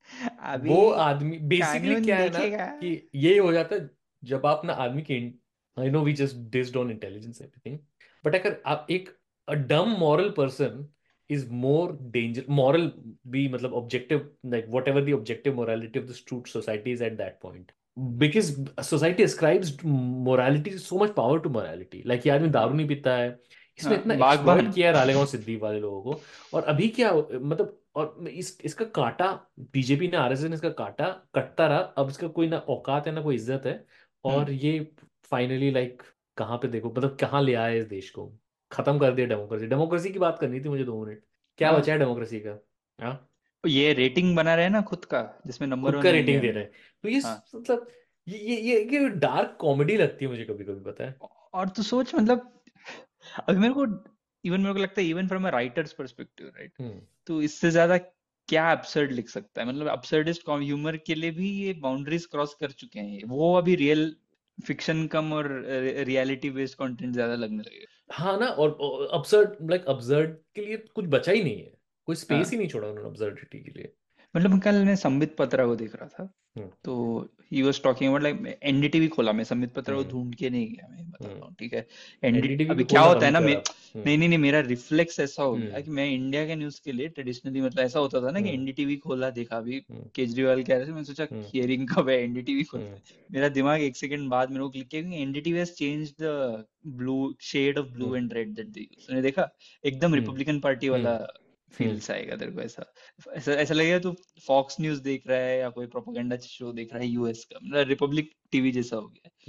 अभी वो आदमी बेसिकली कानून क्या है ना देखेगा। कि ये हो जाता है जब आप ना आदमी के, I know we just dissed on intelligence everything, but अगर आप एक dumb moral person is more danger moral भी मतलब objective like whatever the objective morality of the true society is at that point, because society ascribes morality so much power to morality, like ये आदमी दारू नहीं पीता है, इसने हाँ, इतना एक्सप्लॉइट बागबान। किया रालेगांव सिद्धि वाले लोगों को। और अभी क्या मतलब, और इस इसका काटा बीजेपी ने, आरएसएस ने इसका काटा कटता रहा, अब इसका कोई ना औकात है ना कोई इज्जत है। हम्म, और ये फाइनली लाइक कहाँ पे देखो मतलब कहाँ ले आए इस देश को, खत्म कर दिया डेमोक्रेसी। डेमोक्रेसी की बात करनी थी मुझे दो मिनट, क्या हाँ, बचा है डेमोक्रेसी का? हाँ, ये रेटिंग बना रहे हैं ना खुद का, जिसमें नंबर खुद वन का है रेटिंग इंडिया दे में। रहे हैं। तो ये हाँ, मतलब ये ये ये, ये डार्क कॉमेडी लगती है मुझे कभी कभी, पता है। और तू सोच मतलब, अभी मेरे को इवन मेरे को लगता है even from a writer's perspective, right, hmm तो इससे ज्यादा क्या absurd लिख सकता है? मतलब absurdist ह्यूमर के लिए भी ये बाउंड्रीज क्रॉस कर चुके हैं, ये वो अभी रियल फिक्शन कम और रियलिटी बेस्ड कंटेंट ज्यादा लगने लगे। हाँ ना, और अब्सर्ड लाइक अब्सर्ड के लिए कुछ बचा ही नहीं है, कोई स्पेस ही हाँ, नहीं छोड़ा उन्होंने अब्सर्डिटी के लिए। मतलब कल मैं संबित पत्रा को देख रहा था, हम्म तो he was talking about like NDTV खोला, मैं संबित पत्रा को हम्म ढूंढ के नहीं गया, मैं बताता हम्म हूँ, ठीक है? एनडी एनडीटीवी अभी भी क्या खोलना होता है बंद ना, कर मैं आप। हम्म नहीं नहीं नहीं मेरा रिफ्लेक्स ऐसा हो गया हम्म कि मैं इंडिया के न्यूज के लिए ट्रेडिशनली, मतलब ऐसा होता था ना कि हम्म एनडीटीवी खोला, देखा, अभी हम्म केजरीवाल कह रहे थे, मैं सोचा हम्म हियरिंग कब है, एनडीटीवी खोलते हम्म हैं। मेरा दिमाग एक सेकंड बाद मेरे को क्लिक किया कि NDTV has changed the blue shade of blue hmm and red that they use. मैंने देखा एकदम हम्म रिपब्लिकन पार्टी हम्म वाला हम्म फील्स आएगा तेरे को, ऐसा ऐसा ऐसा लगेगा तू फॉक्स न्यूज देख रहा है या कोई प्रोपेगेंडा शो देख रहा है यूएस का, मतलब रिपब्लिक टीवी जैसा हो गया। हम्म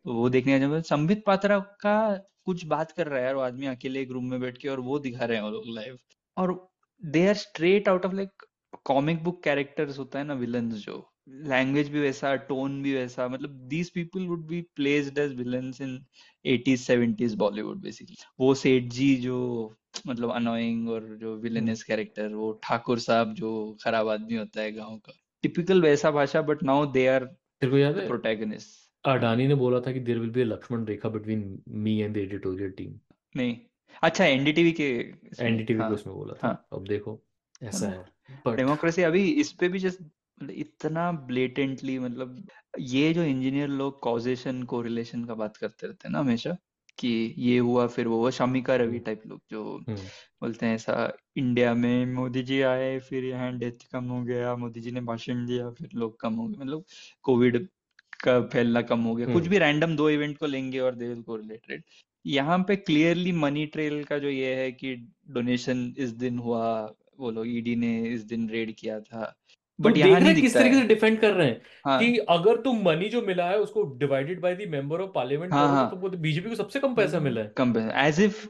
तो वो देखने का। संबित पात्रा का कुछ बात कर रहा है यार वो आदमी अकेले एक रूम में बैठ के, और वो दिखा रहे हैं वो लोग लाइव। और they are straight out of like comic book characters होता है ना, विलन्स जो, लैंग्वेज भी वैसा, टोन भी वैसा, मतलब these people would be placed as villains in eighties seventies Bollywood basically. वो सेठ जी जो मतलब अनोइंग, और जो विलेनस कैरेक्टर वो ठाकुर साहब जो खराब आदमी होता है गांव का, टिपिकल वैसा भाषा, बट नाउ दे आर तेरे को याद द है प्रोटैगनिस्ट। अडानी ने बोला था कि there will be a Lakshman rekha between me and the editorial team. नहीं, अच्छा एनडीटीवी के इसमें, एनडीटीवी हाँ पे उसमें बोला था। हाँ। अब देखो ऐसा मतलब है बट डेमोक्रेसी अभी इस पे भी जस्ट इतना ब्लेटेंटली, मतलब ये जो इंजीनियर लोग कॉजेशन कोरिलेशन का बात करते रहते हैं ना हमेशा, कि ये हुआ फिर वो हुआ, शमिका रवि टाइप लोग जो हम्म बोलते हैं ऐसा, इंडिया में मोदी जी आए फिर यहाँ डेथ कम हो गया, मोदी जी ने भाषण दिया फिर लोग कम हो गए, मतलब कोविड का फैलना कम हो गया, कुछ हम्म भी रैंडम दो इवेंट को लेंगे और दे विल कोरिलेटेड। यहाँ पे क्लियरली मनी ट्रेल का जो ये है कि डोनेशन इस दिन हुआ, वो लोग ईडी ने इस दिन रेड किया था, तो बट यहाँ देख रहे नहीं हैं किस दिखता तरीके है। से डिफेंड कर रहे हैं कि हाँ अगर तुम मनी जो मिला है उसको divided by the member of parliament हाँ करो तो हाँ, तुमको तो बीजेपी को सबसे कम पैसा मिला है। कम as if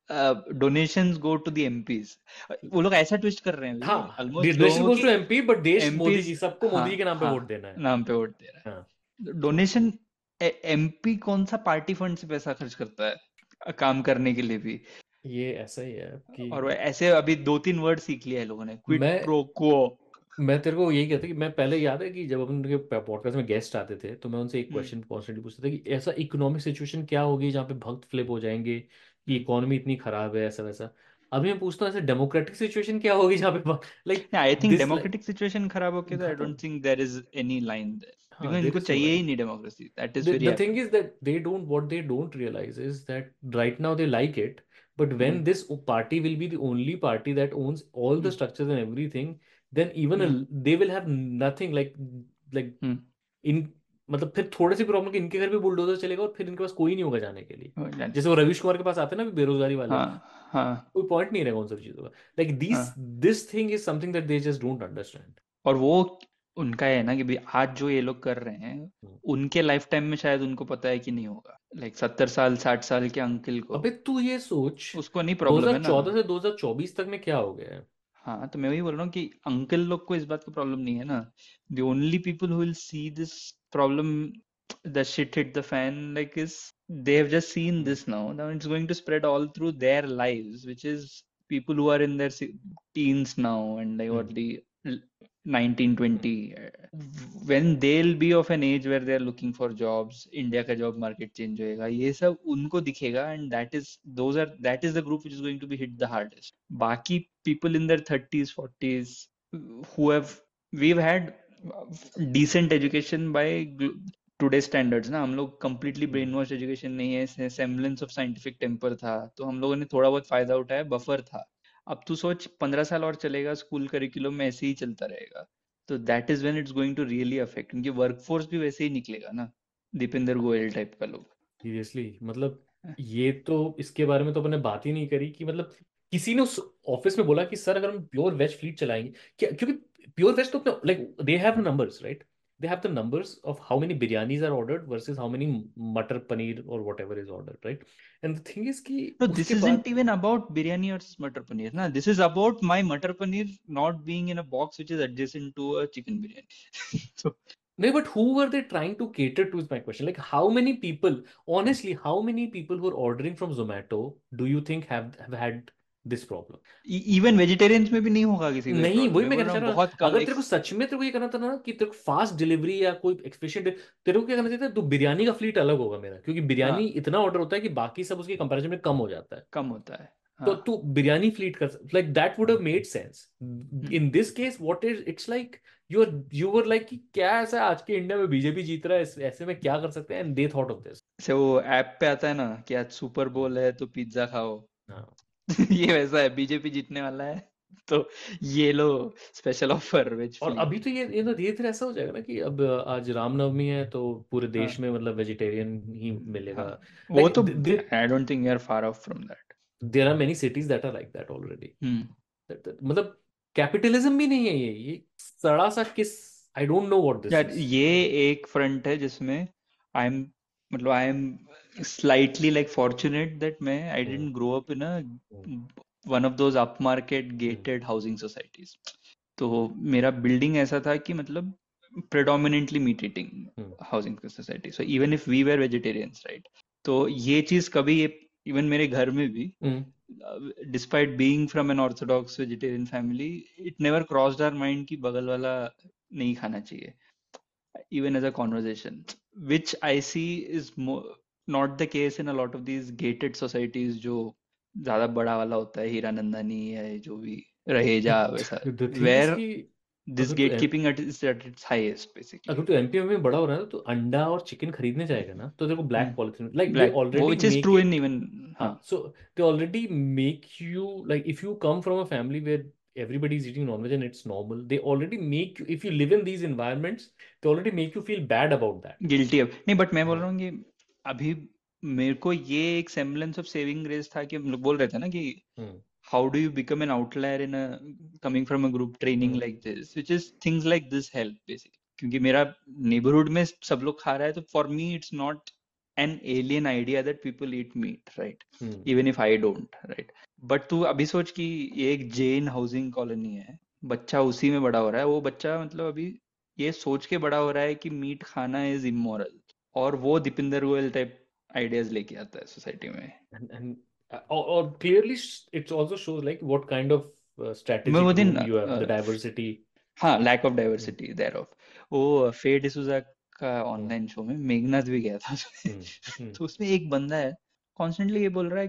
donations go to the MPs. वो लोग ऐसा ट्विस्ट कर रहे हैं हाँ ऑलमोस्ट डोनेशन लोगों को गोज कि टू एमपी बट देश मोदी एमपीज, जी, सबको मोदी हाँ जी के नाम पे हाँ, वोट देना है। नाम पे वोट दे रहा हाँ है। डोनेशन, एमपी कौन सा पार्टी फंड से पैसा खर्च करता है अ, काम करने के लिए भी। ये ऐसा ही है कि और वो ऐसे अभी दो तीन वर्ड सीख लिया है लोगों ने, क्विड मैं प्रो क्वो। मैं तेरे को यही कहता कि मैं पहले याद है कि जब अपन के पॉडकास्ट में गेस्ट आते थे तो मैं उनसे एक हम्म क्वेश्चन कॉन्स्टेंटली पूछता था कि ऐसा इकोनॉमिक सिचुएशन क्या होगी जहाँ पे भक्त फ्लिप हो जाएंगे कि हम्म। इकोनॉमी इतनी खराब है ऐसा वैसा। अभी मैं पूछता हूँ ऐसे डेमोक्रेटिक सिचुएशन क्या होगी जहाँ पे like I think this like democratic situation खराब होके तो आई खत्म। Don't think there is any line there, हाँ बिकॉज देर इनको इज नो चाहिए ही लाइन। नहीं democracy, that is The, very the thing apt. is that they don't, what they don't realize is that right now they like it, but hmm when this party will be the only party that owns all the hmm structures and everything, then even hmm a, they will have nothing like like hmm. इन मतलब फिर थोड़े से problem कि इनके घर भी bulldozer चलेगा और फिर इनके पास कोई नहीं होगा जाने के लिए। हो जाने। जैसे वो रविश कुमार के पास आते हैं ना बेरोजगारी वाले, हाँ हाँ कोई पॉइंट नहीं रहेगा उन सब चीजों का। लाइक दिस हाँ। This thing is something that they just don't understand. और वो उनका है ना कि भाई आज जो ये लोग कर रहे हैं, उनके लाइफ टाइम में शायद उनको पता है कि नहीं होगा, लाइक सत्तर साल साठ साल के अंकल को, अबे तू ये सोच उसको नहीं प्रॉब्लम है ना। दो हज़ार चौदह से दो हज़ार चौबीस तक में क्या हो गया है। हाँ तो मैं वही बोल रहा हूँ कि अंकल लोग को इस बात का प्रॉब्लम नहीं है ना। The only people who will see this problem, the shit hit the fan, like is they have just seen this now, now it's going to spread all through their lives, which is people who are in their si- teens now and like what hmm the l- nineteen twenty, uh, when they'll be of an age where they're looking for jobs, India का job market change होएगा, ये सब उनको दिखेगा, and that is those are that is the group which is going to be hit the hardest. बाकी people in their thirties forties who have, we've had decent education by today standards ना, हम लोग completely brain wash education नहीं है, semblance of scientific temper था, तो हम लोगों ने थोड़ा बहुत फायदा उठाया, बफर था। अब तू सोच पंद्रह साल और चलेगा स्कूल करिकुलम में ऐसे ही चलता रहेगा, तो that is when it's going to really affect, क्योंकि वर्कफोर्स भी वैसे ही निकलेगा ना, दीपेंद्र गोयल टाइप का लोग। सीरियसली मतलब ये तो इसके बारे में तो अपने बात ही नहीं करी कि मतलब किसी ने उस ऑफिस में बोला कि सर अगर हम प्योर वेज फ्लीट चलाएंगे क्या, क्योंकि प्योर वेज तो like they have numbers right, they have the numbers of how many biryanis are ordered versus how many matar paneer or whatever is ordered right, and the thing is कि No, this उसके isn't बाद even about biryani or matar paneer. Na, this is about my matar paneer not being in a box which is adjacent to a chicken biryani. So, no, but who were they trying to cater to is my question. Like how many people, honestly, how many people who are ordering from Zomato do you think have have had this problem? Even vegetarians में भी नहीं होगा किसी को ये नहीं problem, वही मैं मैं बोल कहना रहा चाह हूँ रहा हूँ, बहुत कम अगर एक। तेरे को सच में तेरे को ये करना था ना कि तेरे को फास्ट डिलीवरी या कोई एक्सपेक्टेड, तेरे को क्या करना चाहिए था, तो बिरयानी का फ्लीट अलग होगा मेरा, क्योंकि बिरयानी हाँ इतना ऑर्डर होता है कि बाकी सब उसके कंपैरिजन में कम हो जाता है। कम होता है। तो हाँ तू बिरयानी फ्लीट कर, like that would have made sense. Hmm. In this case what is it's like you are you were like कि क्या ऐसा आज के इंडिया में बीजेपी जीत रहा है, इस- ऐसे में क्या कर सकते हैं, and they thought of this. Say वो ऐप पे आता है ना कि आज सुपर बोल है तो पिज्जा खाओ। हाँ ये वैसा है, बीजेपी जीतने वाला है तो ये लो स्पेशल ऑफर वेज और फ्लीट। अभी तो ये ये ना धीरे धीरे ऐसा हो जाएगा ना कि अब आज रामनवमी है तो पूरे हाँ देश में मतलब वेजिटेरियन ही मिलेगा। हाँ, वो लाइक तो I don't think we are far off from that. There are many cities that are like that already. Hmm. मतलब कैपिटलिज्म भी नहीं है ये ये सड़ा सा किस, I don't know what this यार इज। ये एक फ्रंट है जिसमें आई एम मतलब I am slightly like fortunate that मैं I didn't grow up in a one of those upmarket gated housing societies. तो मेरा building ऐसा था कि मतलब predominantly meat eating housing society. So even if we were vegetarians, right? तो ये चीज कभी इवन मेरे घर में भी despite being from an orthodox vegetarian family, it never crossed our mind कि बगल वाला नहीं खाना चाहिए. Even as a conversation, which I see is more not the case in a lot of these gated societies जो ज्यादा बड़ा वाला होता है, हीरानंदानी है जो भी रहेजा वैसा, where this gatekeeping at is at its highest basically. अगर तू एमपी में बड़ा हो रहा है तो अंडा और चिकन खरीदने जाएगा ना तो तेरे को black polythene like they already which is true in even हाँ so they already make you like if you come from a family where everybody is eating non-veg and it's normal, they already make you, if you live in these environments, they already make you feel bad about that. Guilty of नहीं, but मैं बोल रहा हूँ कि अभी मेरे को ये एक semblance of saving grace था कि हम लोग बोल रहे थे ना कि how do you become an outlier in a coming from a group training hmm. like this, which is things like this help basically. क्योंकि मेरा neighborhood में सब लोग खा रहा है तो for me it's not an alien idea that people eat meat, right? Hmm. Even if I don't, right? But तू अभी सोच कि ये एक जैन हाउसिंग कॉलोनी है, बच्चा उसी में बड़ा हो रहा है, वो बच्चा मतलब अभी ये सोच के बड़ा हो रहा है कि मीट खाना इज इमोरल, और वो दीपिंदर गोयल टाइप आइडियाज लेके आता है सोसाइटी में. and, and or, or clearly it also shows like what kind of uh, strategy within, you have uh, the diversity. हाँ, lack of diversity thereof. वो फे डिसूजा का ऑनलाइन शो में मेघनाथ भी गया था उसमें. तो उसमें एक बंदा है कॉन्स्टेंटली ये बोल रहा है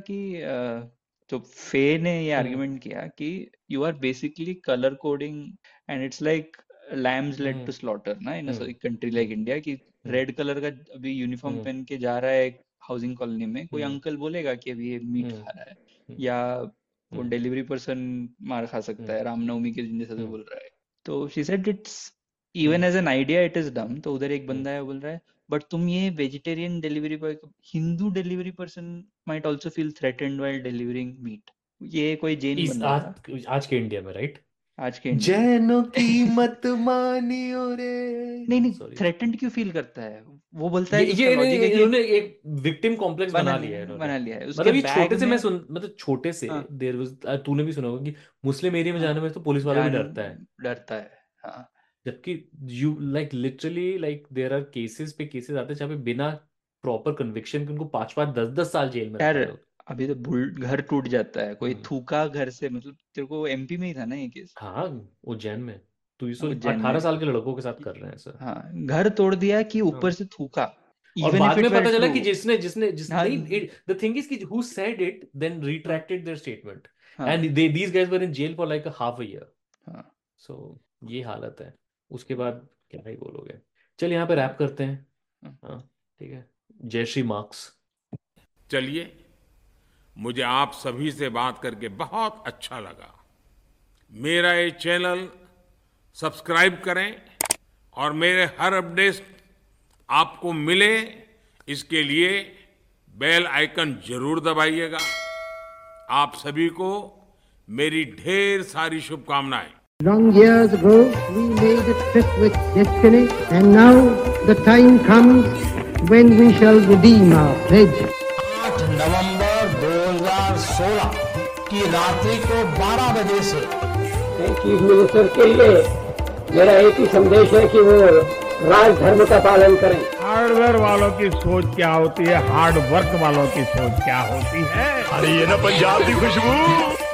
कि तो फे ने ये आर्गुमेंट किया कि you are basically colour coding and it's like lambs led to slaughter ना in a country like India, कि रेड कलर का अभी यूनिफॉर्म पहन के जा रहा है हाउसिंग कॉलोनी में, कोई अंकल बोलेगा कि अभी ये मीट खा रहा है, या वो डिलीवरी पर्सन मार खा सकता है रामनवमी के दिन जैसा जो बोल रहा है. तो she said it's even as an idea it is dumb. तो उधर एक बंदा है बोल रहा है बट तुम ये vegetarian delivery boy, Hindu delivery person might also feel threatened while delivering meat. ये कोई जैन बंदा आज, आज के इंडिया में राइट, आज के जैनों की मत मानियो रे. नहीं नहीं, थ्रेटेंड क्यों फील करता है वो, बोलता है ये इन्होंने एक विक्टिम कॉम्प्लेक्स बना लिया है बना लिया है. मतलब ये छोटे से मैं सुन मतलब छोटे से देयर वाज, तूने भी सुना होगा कि मुस्लिम एरिया में जाने में तो पुलिस वाला भी डरता है डरता है हाँ. जबकि you like literally like there are cases पे केसेस आते हैं जहाँ पे बिना प्रॉपर कन्विक्शन के उनको पांच पांच दस दस साल जेल में रहते हैं. अभी तो घर टूट जाता है, कोई थूका घर से, मतलब तेरे को एमपी में ही था ना ये केस. हाँ उज्जैन में तो ये अठारह साल के लड़कों के साथ कर रहे हैं सर. हाँ, घर तोड़ दिया कि ऊपर से थूका. और बाद में पता चला कि जिसने जिसने जिसने द थिंग इज कि who said it then retracted their statement and they these guys were in jail for like a half a year. So ये हालत है. उसके बाद क्या ही बोलोगे. चल यहाँ पे रैप करते हैं. हाँ ठीक है. जय श्री मार्क्स. चलिए, मुझे आप सभी से बात करके बहुत अच्छा लगा. मेरा ये चैनल सब्सक्राइब करें और मेरे हर अपडेट आपको मिले इसके लिए बेल आइकन जरूर दबाइएगा. आप सभी को मेरी ढेर सारी शुभकामनाएं. Long years ago, we made a trip with destiny, and now the time comes when we shall redeem our pledge. आठ नवंबर दो हज़ार सोलह की रात्रि को बारह बजे से चीफ मिनिस्टर के लिए मेरा एक ही संदेश है कि वो राज धर्म का पालन करें. हार्डवेयर वालों की सोच क्या होती है, हार्ड वर्क वालों की सोच क्या होती है. अरे ये ना पंजाब की खुशबू.